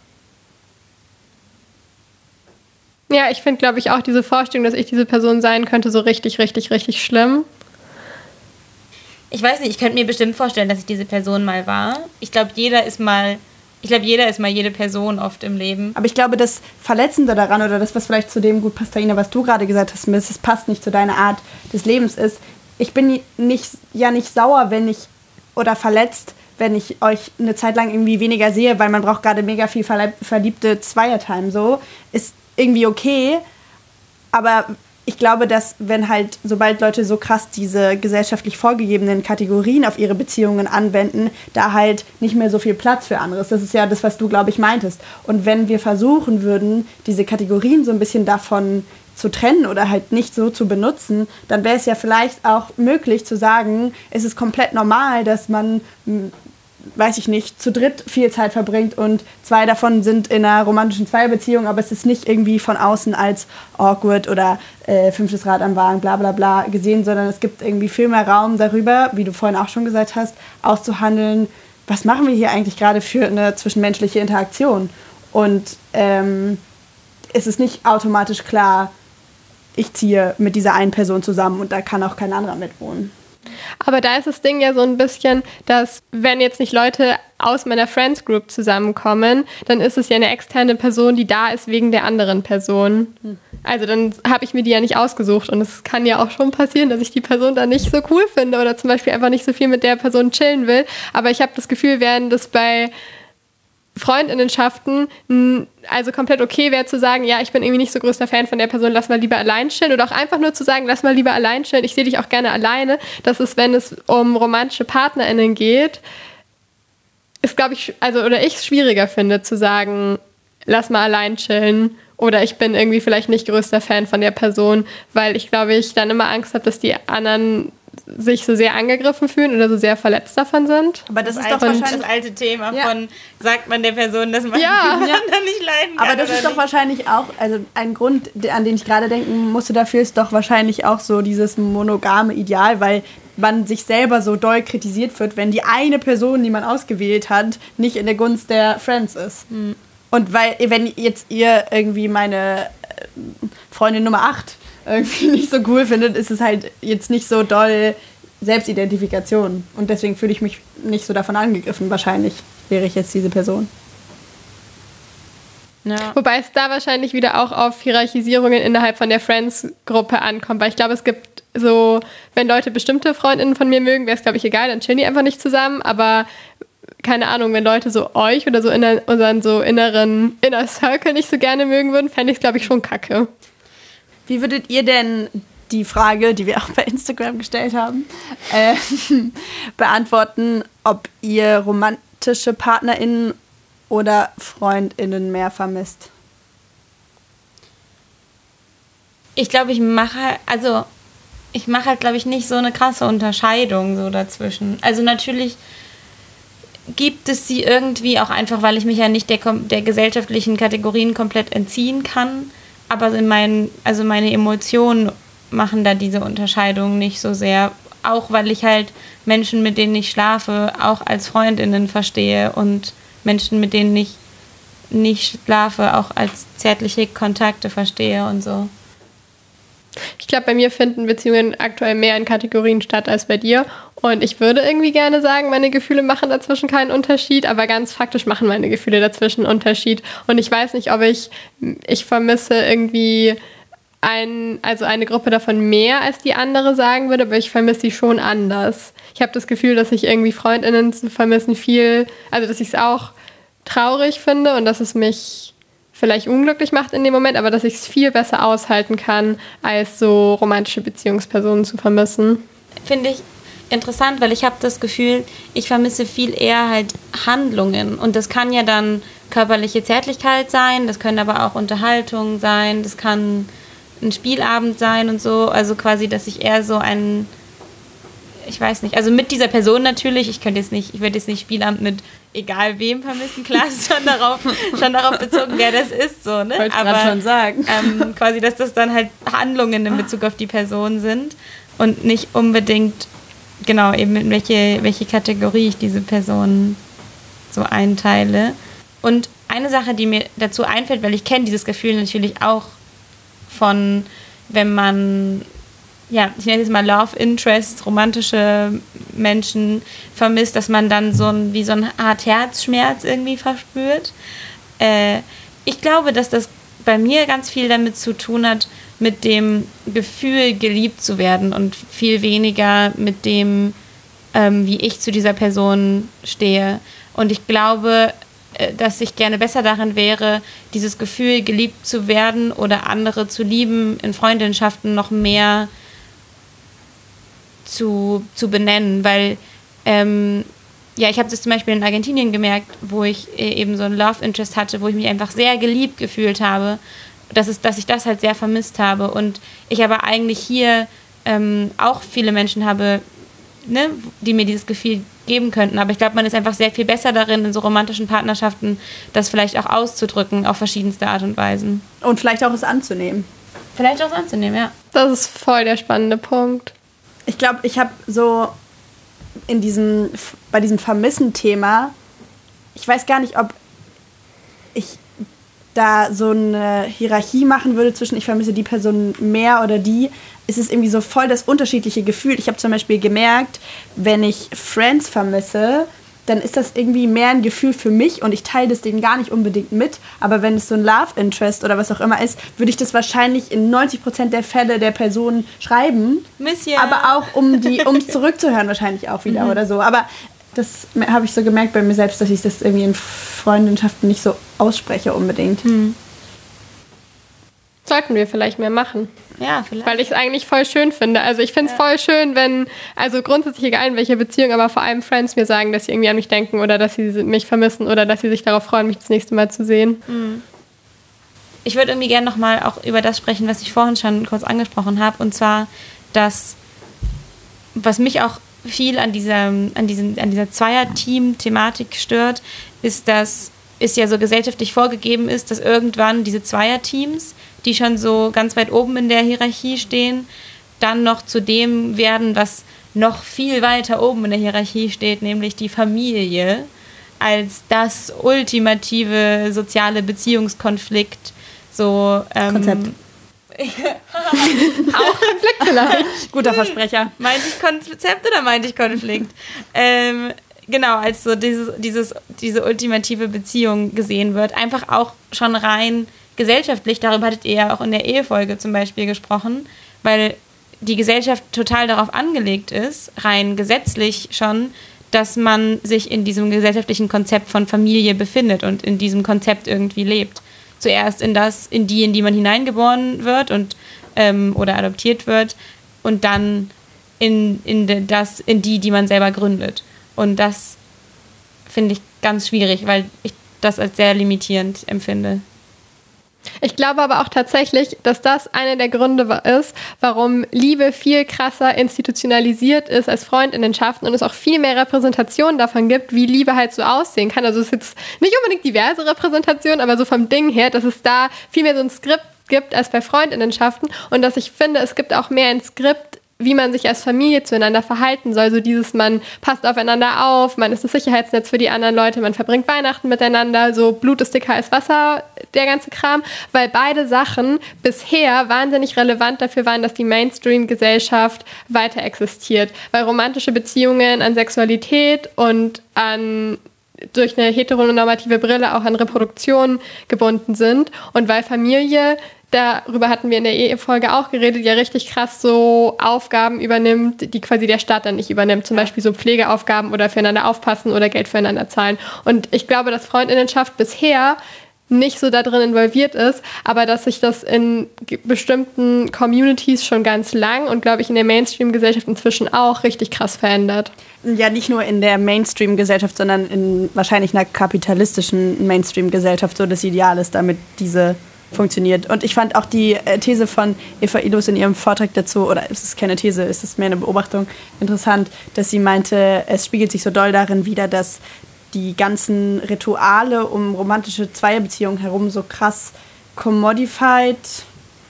Ja, ich finde, glaube ich, auch diese Vorstellung, dass ich diese Person sein könnte, so richtig, richtig, richtig schlimm. Ich weiß nicht, ich könnte mir bestimmt vorstellen, dass ich diese Person mal war. Ich glaube, jeder ist mal jede Person oft im Leben. Aber ich glaube, das Verletzende daran oder das, was vielleicht zu dem gut passt, Taina, was du gerade gesagt hast, es passt nicht zu deiner Art des Lebens ist, ich bin nicht sauer, oder verletzt, wenn ich euch eine Zeit lang irgendwie weniger sehe, weil man braucht gerade mega viel verliebte Zweiertime, so. Ist irgendwie okay, aber ich glaube, dass sobald Leute so krass diese gesellschaftlich vorgegebenen Kategorien auf ihre Beziehungen anwenden, da halt nicht mehr so viel Platz für anderes. Das ist ja das, was du, glaube ich, meintest. Und wenn wir versuchen würden, diese Kategorien so ein bisschen davon zu trennen oder halt nicht so zu benutzen, dann wäre es ja vielleicht auch möglich zu sagen, es ist komplett normal, dass man, weiß ich nicht, zu dritt viel Zeit verbringt und 2 davon sind in einer romantischen Zweierbeziehung, aber es ist nicht irgendwie von außen als awkward oder 5. Rad am Wagen, bla bla bla gesehen, sondern es gibt irgendwie viel mehr Raum darüber, wie du vorhin auch schon gesagt hast, auszuhandeln, was machen wir hier eigentlich gerade für eine zwischenmenschliche Interaktion. Und es ist nicht automatisch klar, ich ziehe mit dieser einen Person zusammen und da kann auch kein anderer mitwohnen. Aber da ist das Ding ja so ein bisschen, dass wenn jetzt nicht Leute aus meiner Friends Group zusammenkommen, dann ist es ja eine externe Person, die da ist wegen der anderen Person. Also dann habe ich mir die ja nicht ausgesucht und es kann ja auch schon passieren, dass ich die Person dann nicht so cool finde oder zum Beispiel einfach nicht so viel mit der Person chillen will. Aber ich habe das Gefühl, während das bei Freundinnenschaften also komplett okay wäre zu sagen, ja, ich bin irgendwie nicht so größter Fan von der Person, lass mal lieber allein chillen oder auch einfach nur zu sagen, lass mal lieber allein chillen, ich sehe dich auch gerne alleine. Das ist, wenn es um romantische PartnerInnen geht, ist, glaube ich, oder ich es schwieriger finde zu sagen, lass mal allein chillen oder ich bin irgendwie vielleicht nicht größter Fan von der Person, weil ich, glaube ich, dann immer Angst habe, dass die anderen sich so sehr angegriffen fühlen oder so sehr verletzt davon sind. Aber das ist Also doch wahrscheinlich das alte Thema Ja. von, sagt man der Person, dass man Ja. anderen nicht leiden kann. Aber das oder ist doch nicht. wahrscheinlich auch, also ein Grund, an den ich gerade denken musste dafür, ist doch wahrscheinlich auch so dieses monogame Ideal, weil man sich selber so doll kritisiert wird, wenn die eine Person, die man ausgewählt hat, nicht in der Gunst der Friends ist. Und weil, wenn jetzt ihr irgendwie meine Freundin Nummer 8 irgendwie nicht so cool findet, ist es halt jetzt nicht so doll Selbstidentifikation. Und deswegen fühle ich mich nicht so davon angegriffen. Wahrscheinlich wäre ich jetzt diese Person. Ja. Wobei es da wahrscheinlich wieder auch auf Hierarchisierungen innerhalb von der Friends-Gruppe ankommt. Weil ich glaube, es gibt so, wenn Leute bestimmte Freundinnen von mir mögen, wäre es, glaube ich, egal, dann chillen die einfach nicht zusammen. Aber keine Ahnung, wenn Leute so euch oder so unseren so inneren Inner Circle nicht so gerne mögen würden, fände ich es, glaube ich, schon kacke. Wie würdet ihr denn die Frage, die wir auch bei Instagram gestellt haben, beantworten, ob ihr romantische PartnerInnen oder FreundInnen mehr vermisst? Ich glaube, ich mache halt, glaube ich, nicht so eine krasse Unterscheidung so dazwischen. Also natürlich gibt es sie irgendwie auch einfach, weil ich mich ja nicht der gesellschaftlichen Kategorien komplett entziehen kann. Aber meine Emotionen machen da diese Unterscheidung nicht so sehr. Auch weil ich halt Menschen, mit denen ich schlafe, auch als FreundInnen verstehe und Menschen, mit denen ich nicht schlafe, auch als zärtliche Kontakte verstehe und so. Ich glaube, bei mir finden Beziehungen aktuell mehr in Kategorien statt als bei dir. Und ich würde irgendwie gerne sagen, meine Gefühle machen dazwischen keinen Unterschied, aber ganz faktisch machen meine Gefühle dazwischen einen Unterschied. Und ich weiß nicht, ob ich vermisse irgendwie eine Gruppe davon mehr als die andere sagen würde, aber ich vermisse sie schon anders. Ich habe das Gefühl, dass ich irgendwie FreundInnen zu vermissen dass ich es auch traurig finde und dass es mich vielleicht unglücklich macht in dem Moment, aber dass ich es viel besser aushalten kann, als so romantische Beziehungspersonen zu vermissen. Finde ich interessant, weil ich habe das Gefühl, ich vermisse viel eher halt Handlungen. Und das kann ja dann körperliche Zärtlichkeit sein, das können aber auch Unterhaltungen sein, das kann ein Spielabend sein und so. Also quasi, dass ich eher so ich weiß nicht, also mit dieser Person natürlich, ich werde jetzt nicht Spielabend mit egal wem vermissen, klar, ist schon darauf bezogen, wer das ist, so, ne? Wollte ich aber gerade schon sagen. Quasi, dass das dann halt Handlungen in Bezug auf die Person sind und nicht unbedingt, genau, eben in welche Kategorie ich diese Person so einteile. Und eine Sache, die mir dazu einfällt, weil ich kenne dieses Gefühl natürlich auch von, wenn man, ja, ich nenne es mal Love Interest, romantische Menschen vermisst, dass man dann so eine Art Herzschmerz irgendwie verspürt. Ich glaube, dass das bei mir ganz viel damit zu tun hat, mit dem Gefühl, geliebt zu werden und viel weniger mit dem, wie ich zu dieser Person stehe. Und ich glaube, dass ich gerne besser darin wäre, dieses Gefühl, geliebt zu werden oder andere zu lieben, in Freundschaften noch mehr zu benennen, weil ich habe das zum Beispiel in Argentinien gemerkt, wo ich eben so ein Love Interest hatte, wo ich mich einfach sehr geliebt gefühlt habe, dass ich das halt sehr vermisst habe und ich aber eigentlich hier auch viele Menschen habe, ne, die mir dieses Gefühl geben könnten, aber ich glaube, man ist einfach sehr viel besser darin, in so romantischen Partnerschaften das vielleicht auch auszudrücken auf verschiedenste Art und Weisen. Und vielleicht auch es anzunehmen. Vielleicht auch es anzunehmen, ja. Das ist voll der spannende Punkt. Ich glaube, ich habe so bei diesem Vermissen-Thema, ich weiß gar nicht, ob ich da so eine Hierarchie machen würde zwischen ich vermisse die Person mehr oder die. Es ist irgendwie so voll das unterschiedliche Gefühl. Ich habe zum Beispiel gemerkt, wenn ich Friends vermisse, dann ist das irgendwie mehr ein Gefühl für mich und ich teile das denen gar nicht unbedingt mit. Aber wenn es so ein Love Interest oder was auch immer ist, würde ich das wahrscheinlich in 90% der Fälle der Person schreiben. Monsieur. Aber auch, um es zurückzuhören wahrscheinlich auch wieder oder so. Aber das habe ich so gemerkt bei mir selbst, dass ich das irgendwie in Freundschaften nicht so ausspreche unbedingt. Sollten wir vielleicht mehr machen. Ja, vielleicht. Weil ich es eigentlich voll schön finde. Also ich finde es voll schön, wenn, also grundsätzlich egal in welcher Beziehung, aber vor allem Friends mir sagen, dass sie irgendwie an mich denken oder dass sie mich vermissen oder dass sie sich darauf freuen, mich das nächste Mal zu sehen. Ich würde irgendwie gerne nochmal auch über das sprechen, was ich vorhin schon kurz angesprochen habe, und zwar, dass was mich auch viel an dieser Zweierteam-Thematik stört, ist, dass es ja so gesellschaftlich vorgegeben ist, dass irgendwann diese Zweierteams, die schon so ganz weit oben in der Hierarchie stehen, dann noch zu dem werden, was noch viel weiter oben in der Hierarchie steht, nämlich die Familie als das ultimative soziale Beziehungskonflikt. So, Konzept. Auch Konflikt vielleicht. Guter Versprecher. Meinte ich Konzept oder meinte ich Konflikt? Genau, als so diese ultimative Beziehung gesehen wird. Einfach auch schon rein gesellschaftlich, darüber hattet ihr ja auch in der Ehefolge zum Beispiel gesprochen, weil die Gesellschaft total darauf angelegt ist, rein gesetzlich schon, dass man sich in diesem gesellschaftlichen Konzept von Familie befindet und in diesem Konzept irgendwie lebt. Zuerst in die man hineingeboren wird und oder adoptiert wird und dann in die man selber gründet. Und das finde ich ganz schwierig, weil ich das als sehr limitierend empfinde. Ich glaube aber auch tatsächlich, dass das einer der Gründe ist, warum Liebe viel krasser institutionalisiert ist als Freundinnenschaften und es auch viel mehr Repräsentation davon gibt, wie Liebe halt so aussehen kann. Also es ist jetzt nicht unbedingt diverse Repräsentation, aber so vom Ding her, dass es da viel mehr so ein Skript gibt als bei Freundinnenschaften und dass ich finde, es gibt auch mehr ein Skript, wie man sich als Familie zueinander verhalten soll. So dieses, man passt aufeinander auf, man ist das Sicherheitsnetz für die anderen Leute, man verbringt Weihnachten miteinander, so Blut ist dicker als Wasser, der ganze Kram, weil beide Sachen bisher wahnsinnig relevant dafür waren, dass die Mainstream-Gesellschaft weiter existiert. Weil romantische Beziehungen an Sexualität und durch eine heteronormative Brille auch an Reproduktion gebunden sind und weil Familie, darüber hatten wir in der Ehefolge auch geredet, ja richtig krass so Aufgaben übernimmt, die quasi der Staat dann nicht übernimmt. Zum Beispiel so Pflegeaufgaben oder füreinander aufpassen oder Geld füreinander zahlen. Und ich glaube, dass Freundinnenschaft bisher nicht so da drin involviert ist, aber dass sich das in bestimmten Communities schon ganz lang und, glaube ich, in der Mainstream-Gesellschaft inzwischen auch richtig krass verändert. Ja, nicht nur in der Mainstream-Gesellschaft, sondern in wahrscheinlich einer kapitalistischen Mainstream-Gesellschaft so das Ideal ist, damit diese funktioniert. Und ich fand auch die These von Eva Illouz in ihrem Vortrag dazu, oder es ist keine These, es ist mehr eine Beobachtung, interessant, dass sie meinte, es spiegelt sich so doll darin wider, dass die ganzen Rituale um romantische Zweierbeziehungen herum so krass kommodifiziert?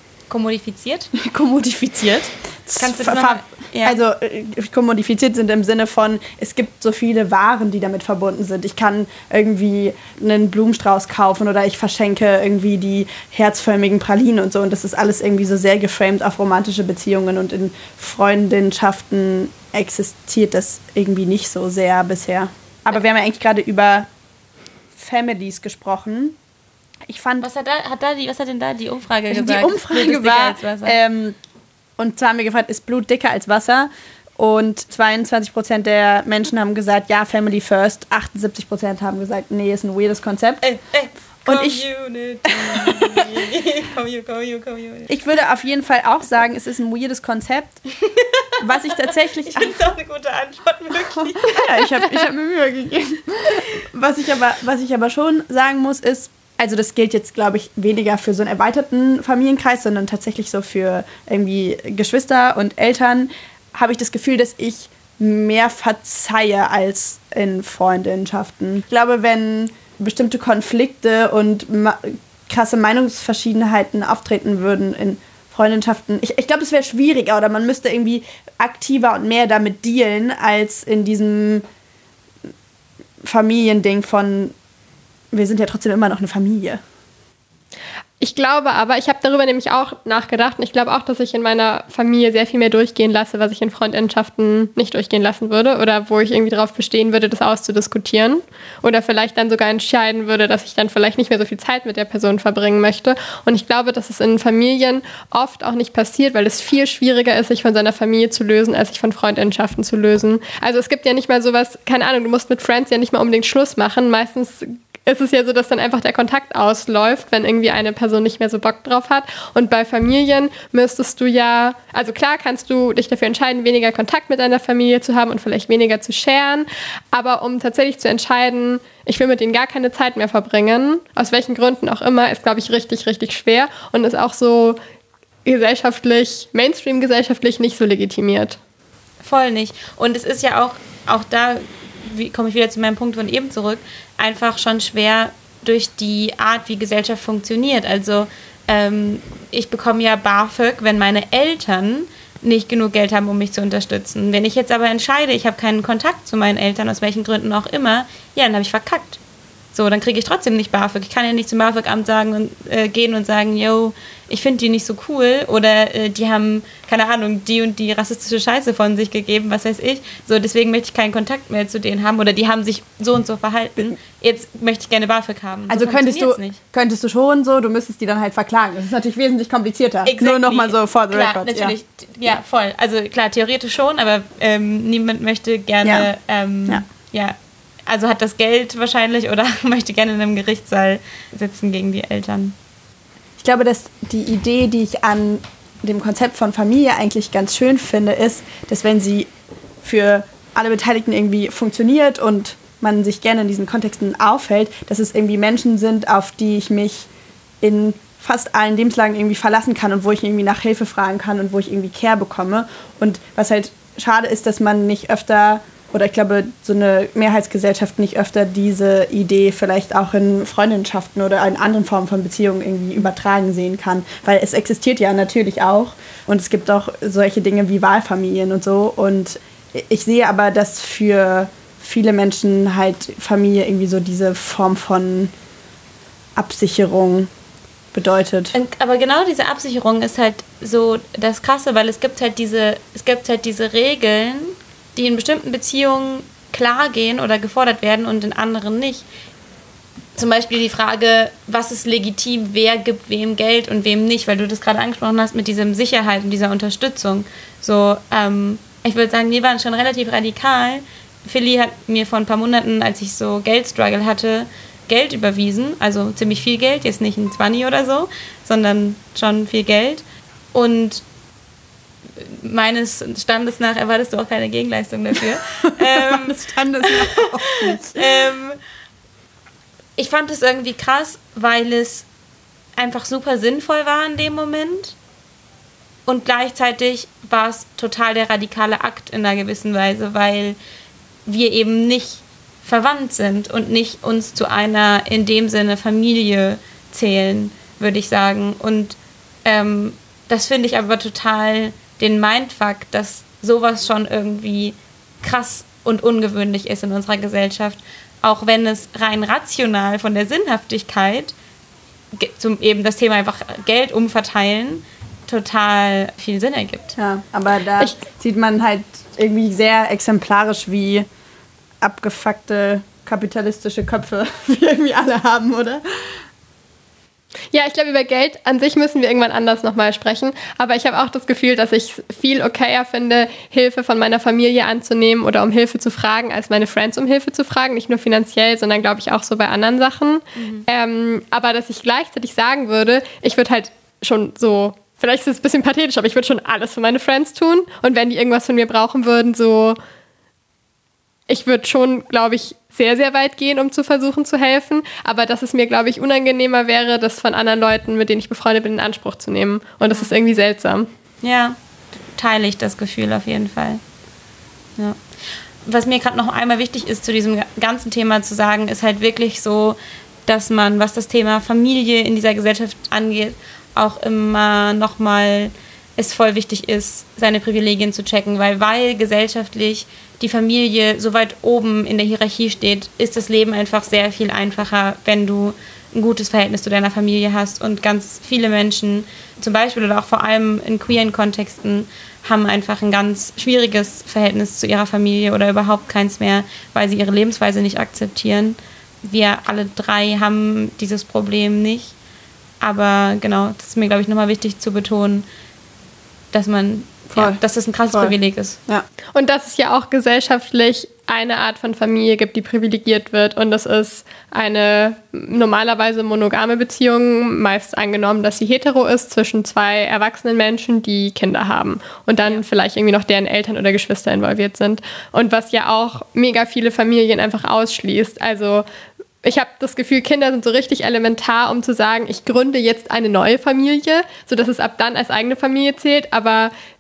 Kannst du das nochmal? Ja. Also kommodifiziert sind im Sinne von, es gibt so viele Waren, die damit verbunden sind. Ich kann irgendwie einen Blumenstrauß kaufen oder ich verschenke irgendwie die herzförmigen Pralinen und so. Und das ist alles irgendwie so sehr geframed auf romantische Beziehungen. Und in Freundschaften existiert das irgendwie nicht so sehr bisher. Aber wir haben ja eigentlich gerade über Families gesprochen. Ich fand, was hat denn da die Umfrage gesagt? Die Umfrage war, und zwar haben wir gefragt, ist Blut dicker als Wasser? Und 22% der Menschen haben gesagt, ja, Family first. 78% haben gesagt, nee, ist ein weirdes Konzept. Und ich würde auf jeden Fall auch sagen, es ist ein weirdes Konzept. Was ich tatsächlich... Ich finde es auch eine gute Antwort, wirklich. Ja, ich hab mir Mühe gegeben. Was ich aber schon sagen muss, ist, also das gilt jetzt, glaube ich, weniger für so einen erweiterten Familienkreis, sondern tatsächlich so für irgendwie Geschwister und Eltern, habe ich das Gefühl, dass ich mehr verzeihe als in Freundschaften. Ich glaube, wenn bestimmte Konflikte und krasse Meinungsverschiedenheiten auftreten würden in Freundschaften, ich glaube, es wäre schwieriger oder man müsste irgendwie aktiver und mehr damit dealen, als in diesem Familiending von wir sind ja trotzdem immer noch eine Familie. Ich glaube aber, ich habe darüber nämlich auch nachgedacht und ich glaube auch, dass ich in meiner Familie sehr viel mehr durchgehen lasse, was ich in Freundschaften nicht durchgehen lassen würde oder wo ich irgendwie darauf bestehen würde, das auszudiskutieren oder vielleicht dann sogar entscheiden würde, dass ich dann vielleicht nicht mehr so viel Zeit mit der Person verbringen möchte. Und ich glaube, dass es in Familien oft auch nicht passiert, weil es viel schwieriger ist, sich von seiner Familie zu lösen, als sich von Freundschaften zu lösen. Also es gibt ja nicht mal sowas, keine Ahnung, du musst mit Friends ja nicht mal unbedingt Schluss machen. Meistens ist es ja so, dass dann einfach der Kontakt ausläuft, wenn irgendwie eine Person nicht mehr so Bock drauf hat. Und bei Familien müsstest du ja, also klar kannst du dich dafür entscheiden, weniger Kontakt mit deiner Familie zu haben und vielleicht weniger zu sharen. Aber um tatsächlich zu entscheiden, ich will mit denen gar keine Zeit mehr verbringen, aus welchen Gründen auch immer, ist, glaube ich, richtig, richtig schwer und ist auch so gesellschaftlich, Mainstream-gesellschaftlich nicht so legitimiert. voll nicht. Und es ist ja auch da, komme ich wieder zu meinem Punkt von eben zurück, einfach schon schwer durch die Art, wie Gesellschaft funktioniert. Also ich bekomme ja BAföG, wenn meine Eltern nicht genug Geld haben, um mich zu unterstützen. Wenn ich jetzt aber entscheide, ich habe keinen Kontakt zu meinen Eltern, aus welchen Gründen auch immer, ja, dann habe ich verkackt. So, dann kriege ich trotzdem nicht BAföG. Ich kann ja nicht zum BAföG-Amt gehen und sagen, yo, ich finde die nicht so cool oder die haben, keine Ahnung, die und die rassistische Scheiße von sich gegeben, was weiß ich. So, deswegen möchte ich keinen Kontakt mehr zu denen haben oder die haben sich so und so verhalten. Jetzt möchte ich gerne BAföG haben. Also so könntest du schon so, du müsstest die dann halt verklagen. Das ist natürlich wesentlich komplizierter. Exactly. Nur nochmal so for the klar, record. Natürlich, ja, voll. Also klar, theoretisch schon, aber niemand möchte gerne, also hat das Geld wahrscheinlich oder möchte gerne in einem Gerichtssaal sitzen gegen die Eltern. Ich glaube, dass die Idee, die ich an dem Konzept von Familie eigentlich ganz schön finde, ist, dass wenn sie für alle Beteiligten irgendwie funktioniert und man sich gerne in diesen Kontexten aufhält, dass es irgendwie Menschen sind, auf die ich mich in fast allen Lebenslagen irgendwie verlassen kann und wo ich irgendwie nach Hilfe fragen kann und wo ich irgendwie Care bekomme. Und was halt schade ist, dass man nicht öfter, oder ich glaube, so eine Mehrheitsgesellschaft nicht öfter diese Idee vielleicht auch in Freundschaften oder in anderen Formen von Beziehungen irgendwie übertragen sehen kann. Weil es existiert ja natürlich auch und es gibt auch solche Dinge wie Wahlfamilien und so. Und ich sehe aber, dass für viele Menschen halt Familie irgendwie so diese Form von Absicherung bedeutet. Aber genau diese Absicherung ist halt so das Krasse, weil es gibt halt diese Regeln, die in bestimmten Beziehungen klar gehen oder gefordert werden und in anderen nicht. Zum Beispiel die Frage, was ist legitim, wer gibt wem Geld und wem nicht, weil du das gerade angesprochen hast mit diesem Sicherheit und dieser Unterstützung. So, ich würde sagen, die waren schon relativ radikal. Philly hat mir vor ein paar Monaten, als ich so Geldstruggle hatte, Geld überwiesen, also ziemlich viel Geld, jetzt nicht ein 20 oder so, sondern schon viel Geld. Und meines Standes nach erwartest du auch keine Gegenleistung dafür. Meines Standes nach auch nicht. Ich fand es irgendwie krass, weil es einfach super sinnvoll war in dem Moment. Und gleichzeitig war es total der radikale Akt in einer gewissen Weise, weil wir eben nicht verwandt sind und nicht uns zu einer in dem Sinne Familie zählen, würde ich sagen. Und das finde ich aber total den Mindfuck, dass sowas schon irgendwie krass und ungewöhnlich ist in unserer Gesellschaft, auch wenn es rein rational von der Sinnhaftigkeit zum eben das Thema einfach Geld umverteilen total viel Sinn ergibt. Ja, aber da sieht man halt irgendwie sehr exemplarisch, wie abgefuckte kapitalistische Köpfe wir irgendwie alle haben, oder? Ja, ich glaube, über Geld an sich müssen wir irgendwann anders nochmal sprechen. Aber ich habe auch das Gefühl, dass ich es viel okayer finde, Hilfe von meiner Familie anzunehmen oder um Hilfe zu fragen, als meine Friends um Hilfe zu fragen. Nicht nur finanziell, sondern, glaube ich, auch so bei anderen Sachen. Aber dass ich gleichzeitig sagen würde, ich würde halt schon so, vielleicht ist es ein bisschen pathetisch, aber ich würde schon alles für meine Friends tun. Und wenn die irgendwas von mir brauchen würden, so, ich würde schon, glaube ich, sehr, sehr weit gehen, um zu versuchen zu helfen. Aber dass es mir, glaube ich, unangenehmer wäre, das von anderen Leuten, mit denen ich befreundet bin, in Anspruch zu nehmen. Und das ist irgendwie seltsam. Ja, teile ich das Gefühl auf jeden Fall. Ja. Was mir gerade noch einmal wichtig ist, zu diesem ganzen Thema zu sagen, ist halt wirklich so, dass man, was das Thema Familie in dieser Gesellschaft angeht, auch immer nochmal es voll wichtig ist, seine Privilegien zu checken, weil gesellschaftlich die Familie so weit oben in der Hierarchie steht, ist das Leben einfach sehr viel einfacher, wenn du ein gutes Verhältnis zu deiner Familie hast. Und ganz viele Menschen, zum Beispiel oder auch vor allem in queeren Kontexten, haben einfach ein ganz schwieriges Verhältnis zu ihrer Familie oder überhaupt keins mehr, weil sie ihre Lebensweise nicht akzeptieren. Wir alle drei haben dieses Problem nicht. Aber genau, das ist mir, glaube ich, nochmal wichtig zu betonen, dass dass das ein krasses Privileg ist. Ja. Und dass es ja auch gesellschaftlich eine Art von Familie gibt, die privilegiert wird. Und das ist eine normalerweise monogame Beziehung, meist angenommen, dass sie hetero ist, zwischen zwei erwachsenen Menschen, die Kinder haben. Und dann vielleicht irgendwie noch deren Eltern oder Geschwister involviert sind. Und was ja auch mega viele Familien einfach ausschließt. Also ich habe das Gefühl, Kinder sind so richtig elementar, um zu sagen, ich gründe jetzt eine neue Familie, sodass es ab dann als eigene Familie zählt. Aber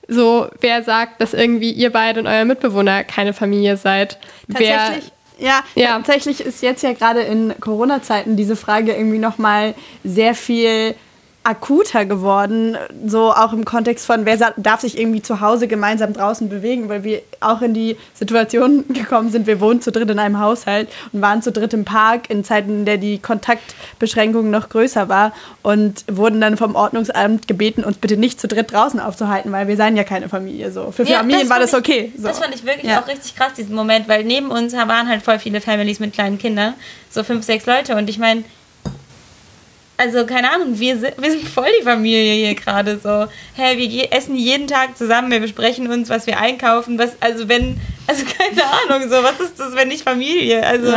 so, wer sagt, dass irgendwie ihr beide und euer Mitbewohner keine Familie seid? Tatsächlich, tatsächlich ist jetzt ja gerade in Corona-Zeiten diese Frage irgendwie nochmal sehr viel akuter geworden, so auch im Kontext von, wer darf sich irgendwie zu Hause gemeinsam draußen bewegen, weil wir auch in die Situation gekommen sind, wir wohnen zu dritt in einem Haushalt und waren zu dritt im Park in Zeiten, in der die Kontaktbeschränkung noch größer war und wurden dann vom Ordnungsamt gebeten, uns bitte nicht zu dritt draußen aufzuhalten, weil wir seien ja keine Familie. So. Für Familien war das okay. So. Das fand ich wirklich auch richtig krass, diesen Moment, weil neben uns waren halt voll viele Families mit kleinen Kindern, so 5, 6 Leute und ich meine, also, keine Ahnung, wir sind voll die Familie hier gerade so. Hey, wir essen jeden Tag zusammen, wir besprechen uns, was wir einkaufen, keine Ahnung, so, was ist das, wenn nicht Familie? Also,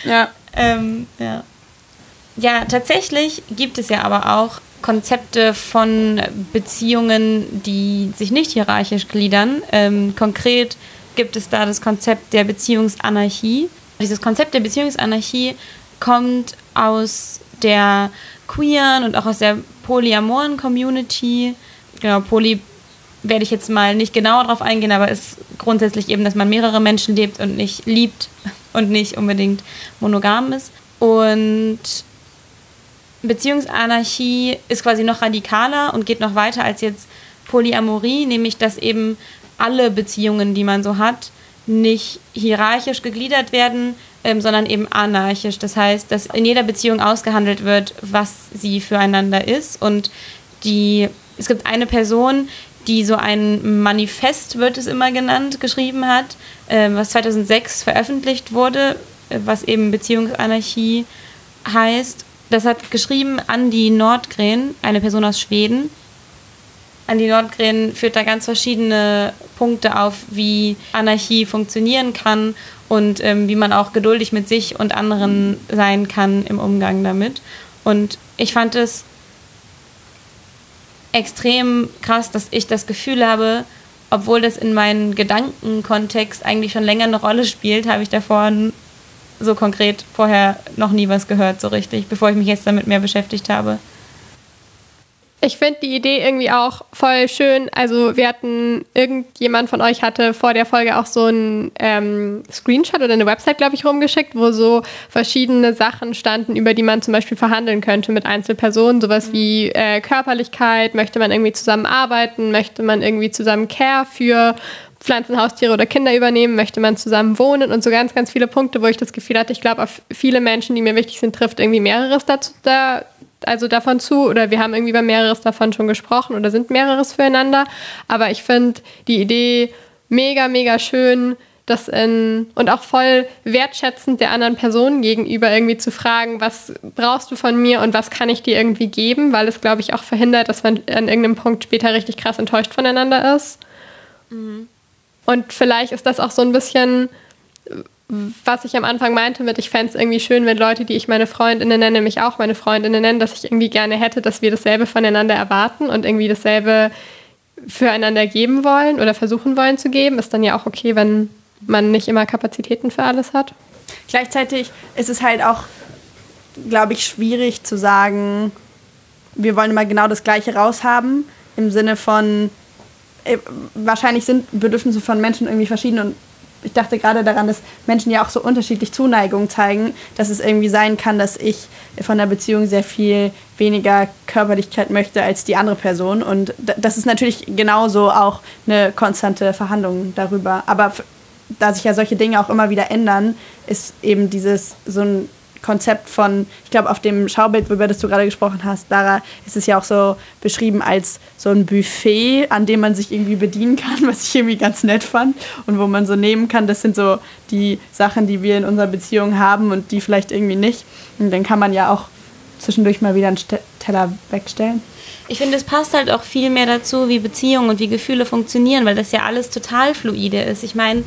ja, tatsächlich gibt es ja aber auch Konzepte von Beziehungen, die sich nicht hierarchisch gliedern. Konkret gibt es da das Konzept der Beziehungsanarchie. Dieses Konzept der Beziehungsanarchie kommt aus der queeren und auch aus der polyamoren Community. Genau, Poly werde ich jetzt mal nicht genauer drauf eingehen, aber ist grundsätzlich eben, dass man mehrere Menschen lebt und nicht liebt und nicht unbedingt monogam ist. Und Beziehungsanarchie ist quasi noch radikaler und geht noch weiter als jetzt Polyamorie, nämlich dass eben alle Beziehungen, die man so hat, nicht hierarchisch gegliedert werden, sondern eben anarchisch. Das heißt, dass in jeder Beziehung ausgehandelt wird, was sie füreinander ist. Und es gibt eine Person, die so ein Manifest, wird es immer genannt, geschrieben hat, was 2006 veröffentlicht wurde, was eben Beziehungsanarchie heißt. Das hat geschrieben Andi Nordgren, eine Person aus Schweden. Andi Nordgren führt da ganz verschiedene Punkte auf, wie Anarchie funktionieren kann und wie man auch geduldig mit sich und anderen sein kann im Umgang damit. Und ich fand es extrem krass, dass ich das Gefühl habe, obwohl das in meinem Gedankenkontext eigentlich schon länger eine Rolle spielt, habe ich davor so konkret vorher noch nie was gehört, so richtig, bevor ich mich jetzt damit mehr beschäftigt habe. Ich finde die Idee irgendwie auch voll schön. Also irgendjemand von euch hatte vor der Folge auch so einen Screenshot oder eine Website, glaube ich, rumgeschickt, wo so verschiedene Sachen standen, über die man zum Beispiel verhandeln könnte mit Einzelpersonen. Sowas wie Körperlichkeit, möchte man irgendwie zusammenarbeiten, möchte man irgendwie zusammen Care für Pflanzen, Haustiere oder Kinder übernehmen, möchte man zusammen wohnen und so ganz, ganz viele Punkte, wo ich das Gefühl hatte, ich glaube, auf viele Menschen, die mir wichtig sind, trifft irgendwie mehreres davon zu, oder wir haben irgendwie über mehreres davon schon gesprochen oder sind mehreres füreinander, aber ich finde die Idee mega, mega schön, und auch voll wertschätzend der anderen Person gegenüber irgendwie zu fragen, was brauchst du von mir und was kann ich dir irgendwie geben, weil es, glaube ich, auch verhindert, dass man an irgendeinem Punkt später richtig krass enttäuscht voneinander ist. Mhm. Und vielleicht ist das auch so ein bisschen, was ich am Anfang meinte mit, ich fände es irgendwie schön, wenn Leute, die ich meine Freundinnen nenne, mich auch meine Freundinnen nennen, dass ich irgendwie gerne hätte, dass wir dasselbe voneinander erwarten und irgendwie dasselbe füreinander geben wollen oder versuchen wollen zu geben. Ist dann ja auch okay, wenn man nicht immer Kapazitäten für alles hat. Gleichzeitig ist es halt auch, glaube ich, schwierig zu sagen, wir wollen immer genau das Gleiche raushaben, im Sinne von, wahrscheinlich sind Bedürfnisse von Menschen irgendwie verschieden und ich dachte gerade daran, dass Menschen ja auch so unterschiedlich Zuneigung zeigen, dass es irgendwie sein kann, dass ich von der Beziehung sehr viel weniger Körperlichkeit möchte als die andere Person. Und das ist natürlich genauso auch eine konstante Verhandlung darüber. Aber da sich ja solche Dinge auch immer wieder ändern, ist eben so ein Konzept von, ich glaube, auf dem Schaubild, über das du gerade gesprochen hast, Lara, ist es ja auch so beschrieben als so ein Buffet, an dem man sich irgendwie bedienen kann, was ich irgendwie ganz nett fand und wo man so nehmen kann, das sind so die Sachen, die wir in unserer Beziehung haben und die vielleicht irgendwie nicht. Und dann kann man ja auch zwischendurch mal wieder einen Teller wegstellen. Ich finde, es passt halt auch viel mehr dazu, wie Beziehungen und wie Gefühle funktionieren, weil das ja alles total fluide ist. Ich meine,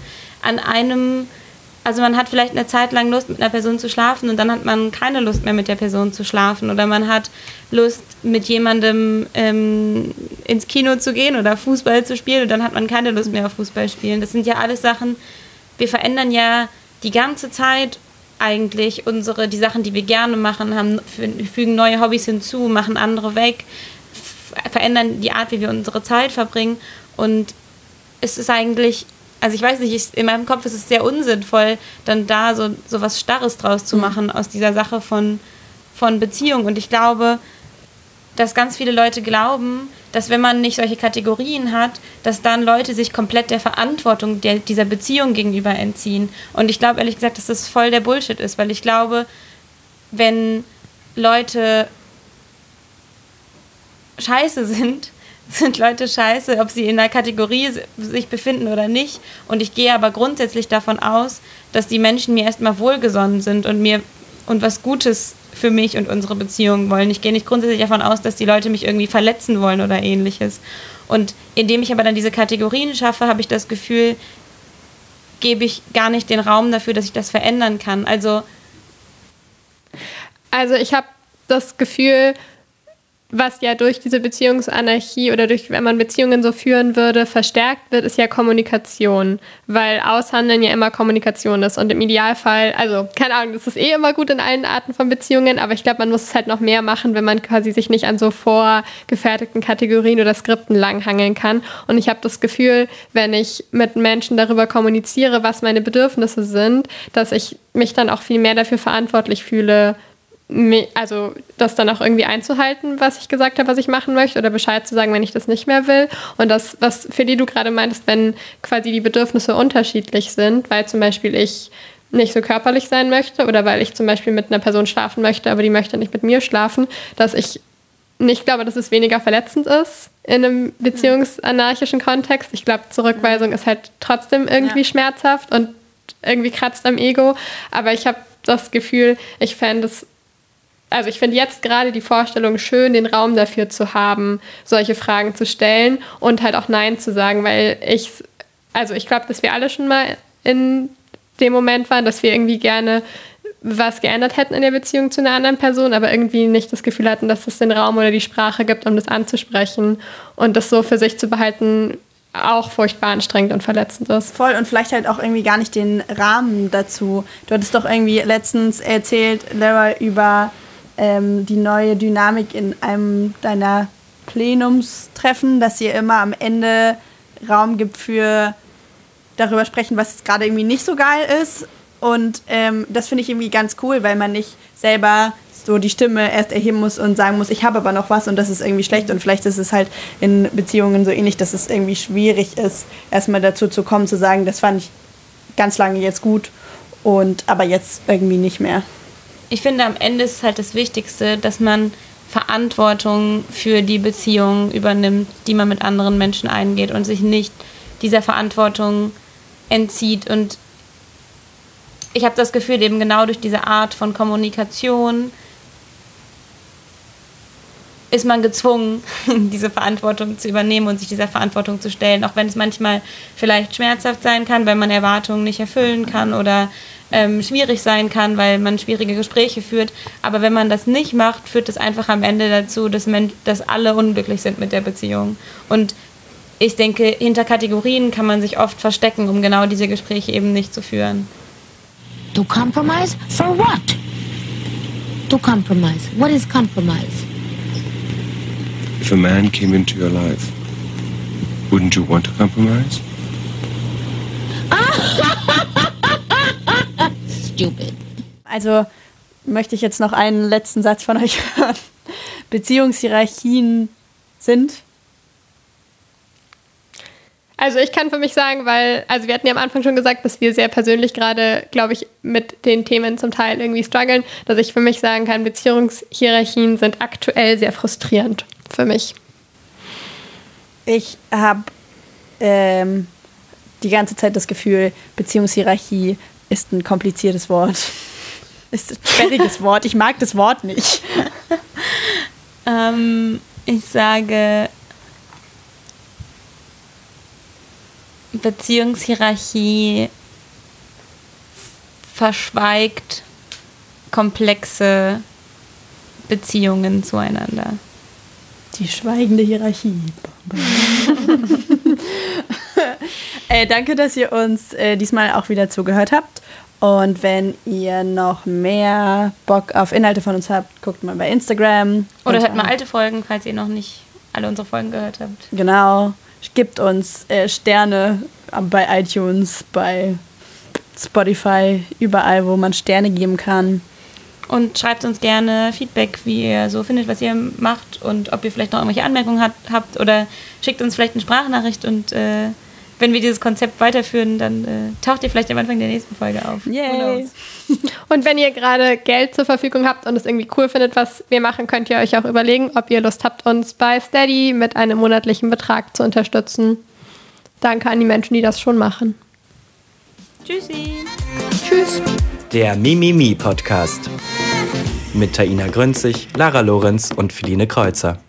also man hat vielleicht eine Zeit lang Lust, mit einer Person zu schlafen und dann hat man keine Lust mehr, mit der Person zu schlafen. Oder man hat Lust, mit jemandem ins Kino zu gehen oder Fußball zu spielen und dann hat man keine Lust mehr auf Fußball spielen. Das sind ja alles Sachen, wir verändern ja die ganze Zeit eigentlich die Sachen, die wir gerne machen, fügen neue Hobbys hinzu, machen andere weg, verändern die Art, wie wir unsere Zeit verbringen. Und es ist eigentlich, also ich weiß nicht, in meinem Kopf ist es sehr unsinnvoll, dann da so was Starres draus zu machen aus dieser Sache von Beziehung. Und ich glaube, dass ganz viele Leute glauben, dass wenn man nicht solche Kategorien hat, dass dann Leute sich komplett der Verantwortung dieser Beziehung gegenüber entziehen. Und ich glaube ehrlich gesagt, dass das voll der Bullshit ist, weil ich glaube, wenn Leute scheiße sind Leute scheiße, ob sie in einer Kategorie sich befinden oder nicht. Und ich gehe aber grundsätzlich davon aus, dass die Menschen mir erstmal wohlgesonnen sind und was Gutes für mich und unsere Beziehung wollen. Ich gehe nicht grundsätzlich davon aus, dass die Leute mich irgendwie verletzen wollen oder ähnliches. Und indem ich aber dann diese Kategorien schaffe, habe ich das Gefühl, gebe ich gar nicht den Raum dafür, dass ich das verändern kann. Also ich habe das Gefühl, was ja durch diese Beziehungsanarchie oder wenn man Beziehungen so führen würde, verstärkt wird, ist ja Kommunikation, weil Aushandeln ja immer Kommunikation ist und im Idealfall, also keine Ahnung, das ist immer gut in allen Arten von Beziehungen, aber ich glaube, man muss es halt noch mehr machen, wenn man quasi sich nicht an so vorgefertigten Kategorien oder Skripten langhangeln kann. Und ich habe das Gefühl, wenn ich mit Menschen darüber kommuniziere, was meine Bedürfnisse sind, dass ich mich dann auch viel mehr dafür verantwortlich fühle, also das dann auch irgendwie einzuhalten, was ich gesagt habe, was ich machen möchte, oder Bescheid zu sagen, wenn ich das nicht mehr will. Und das, was für die du gerade meintest, wenn quasi die Bedürfnisse unterschiedlich sind, weil zum Beispiel ich nicht so körperlich sein möchte oder weil ich zum Beispiel mit einer Person schlafen möchte, aber die möchte nicht mit mir schlafen, dass ich nicht glaube, dass es weniger verletzend ist in einem beziehungsanarchischen Kontext. Ich glaube, Zurückweisung ist halt trotzdem irgendwie schmerzhaft und irgendwie kratzt am Ego. Aber ich habe das Gefühl, ich finde jetzt gerade die Vorstellung schön, den Raum dafür zu haben, solche Fragen zu stellen und halt auch Nein zu sagen, weil ich glaube, dass wir alle schon mal in dem Moment waren, dass wir irgendwie gerne was geändert hätten in der Beziehung zu einer anderen Person, aber irgendwie nicht das Gefühl hatten, dass es den Raum oder die Sprache gibt, um das anzusprechen, und das so für sich zu behalten auch furchtbar anstrengend und verletzend ist. Voll, und vielleicht halt auch irgendwie gar nicht den Rahmen dazu. Du hattest doch irgendwie letztens erzählt, Lara, über die neue Dynamik in einem deiner Plenumstreffen, dass ihr immer am Ende Raum gibt für darüber sprechen, was jetzt gerade irgendwie nicht so geil ist. Und das finde ich irgendwie ganz cool, weil man nicht selber so die Stimme erst erheben muss und sagen muss, ich habe aber noch was und das ist irgendwie schlecht. Und vielleicht ist es halt in Beziehungen so ähnlich, dass es irgendwie schwierig ist, erstmal dazu zu kommen, zu sagen, das fand ich ganz lange jetzt gut aber jetzt irgendwie nicht mehr. Ich finde, am Ende ist halt das Wichtigste, dass man Verantwortung für die Beziehung übernimmt, die man mit anderen Menschen eingeht und sich nicht dieser Verantwortung entzieht. Und ich habe das Gefühl, eben genau durch diese Art von Kommunikation ist man gezwungen, diese Verantwortung zu übernehmen und sich dieser Verantwortung zu stellen, auch wenn es manchmal vielleicht schmerzhaft sein kann, weil man Erwartungen nicht erfüllen kann oder schwierig sein kann, weil man schwierige Gespräche führt. Aber wenn man das nicht macht, führt es einfach am Ende dazu, dass alle unglücklich sind mit der Beziehung. Und ich denke, hinter Kategorien kann man sich oft verstecken, um genau diese Gespräche eben nicht zu führen. To compromise? For what? To compromise. What is compromise? If a man came into your life, wouldn't you want to compromise? Stupid. Also möchte ich jetzt noch einen letzten Satz von euch hören. Beziehungshierarchien sind? Also ich kann für mich sagen, wir hatten ja am Anfang schon gesagt, dass wir sehr persönlich gerade, glaube ich, mit den Themen zum Teil irgendwie strugglen, dass ich für mich sagen kann, Beziehungshierarchien sind aktuell sehr frustrierend für mich. Ich habe die ganze Zeit das Gefühl, Beziehungshierarchie ist ein kompliziertes Wort. Ist ein schwieriges Wort. Ich mag das Wort nicht. Ich sage, Beziehungshierarchie verschweigt komplexe Beziehungen zueinander. Die schweigende Hierarchie. Danke, dass ihr uns diesmal auch wieder zugehört habt. Und wenn ihr noch mehr Bock auf Inhalte von uns habt, guckt mal bei Instagram. Oder hört mal alte Folgen, falls ihr noch nicht alle unsere Folgen gehört habt. Genau. Gebt uns Sterne bei iTunes, bei Spotify, überall, wo man Sterne geben kann. Und schreibt uns gerne Feedback, wie ihr so findet, was ihr macht und ob ihr vielleicht noch irgendwelche Anmerkungen habt oder schickt uns vielleicht eine Sprachnachricht und wenn wir dieses Konzept weiterführen, dann taucht ihr vielleicht am Anfang der nächsten Folge auf. Yay! Und wenn ihr gerade Geld zur Verfügung habt und es irgendwie cool findet, was wir machen, könnt ihr euch auch überlegen, ob ihr Lust habt, uns bei Steady mit einem monatlichen Betrag zu unterstützen. Danke an die Menschen, die das schon machen. Tschüssi! Tschüss! Der Mimimi Podcast. Mit Taina Grünzig, Lara Lorenz und Feline Kreuzer.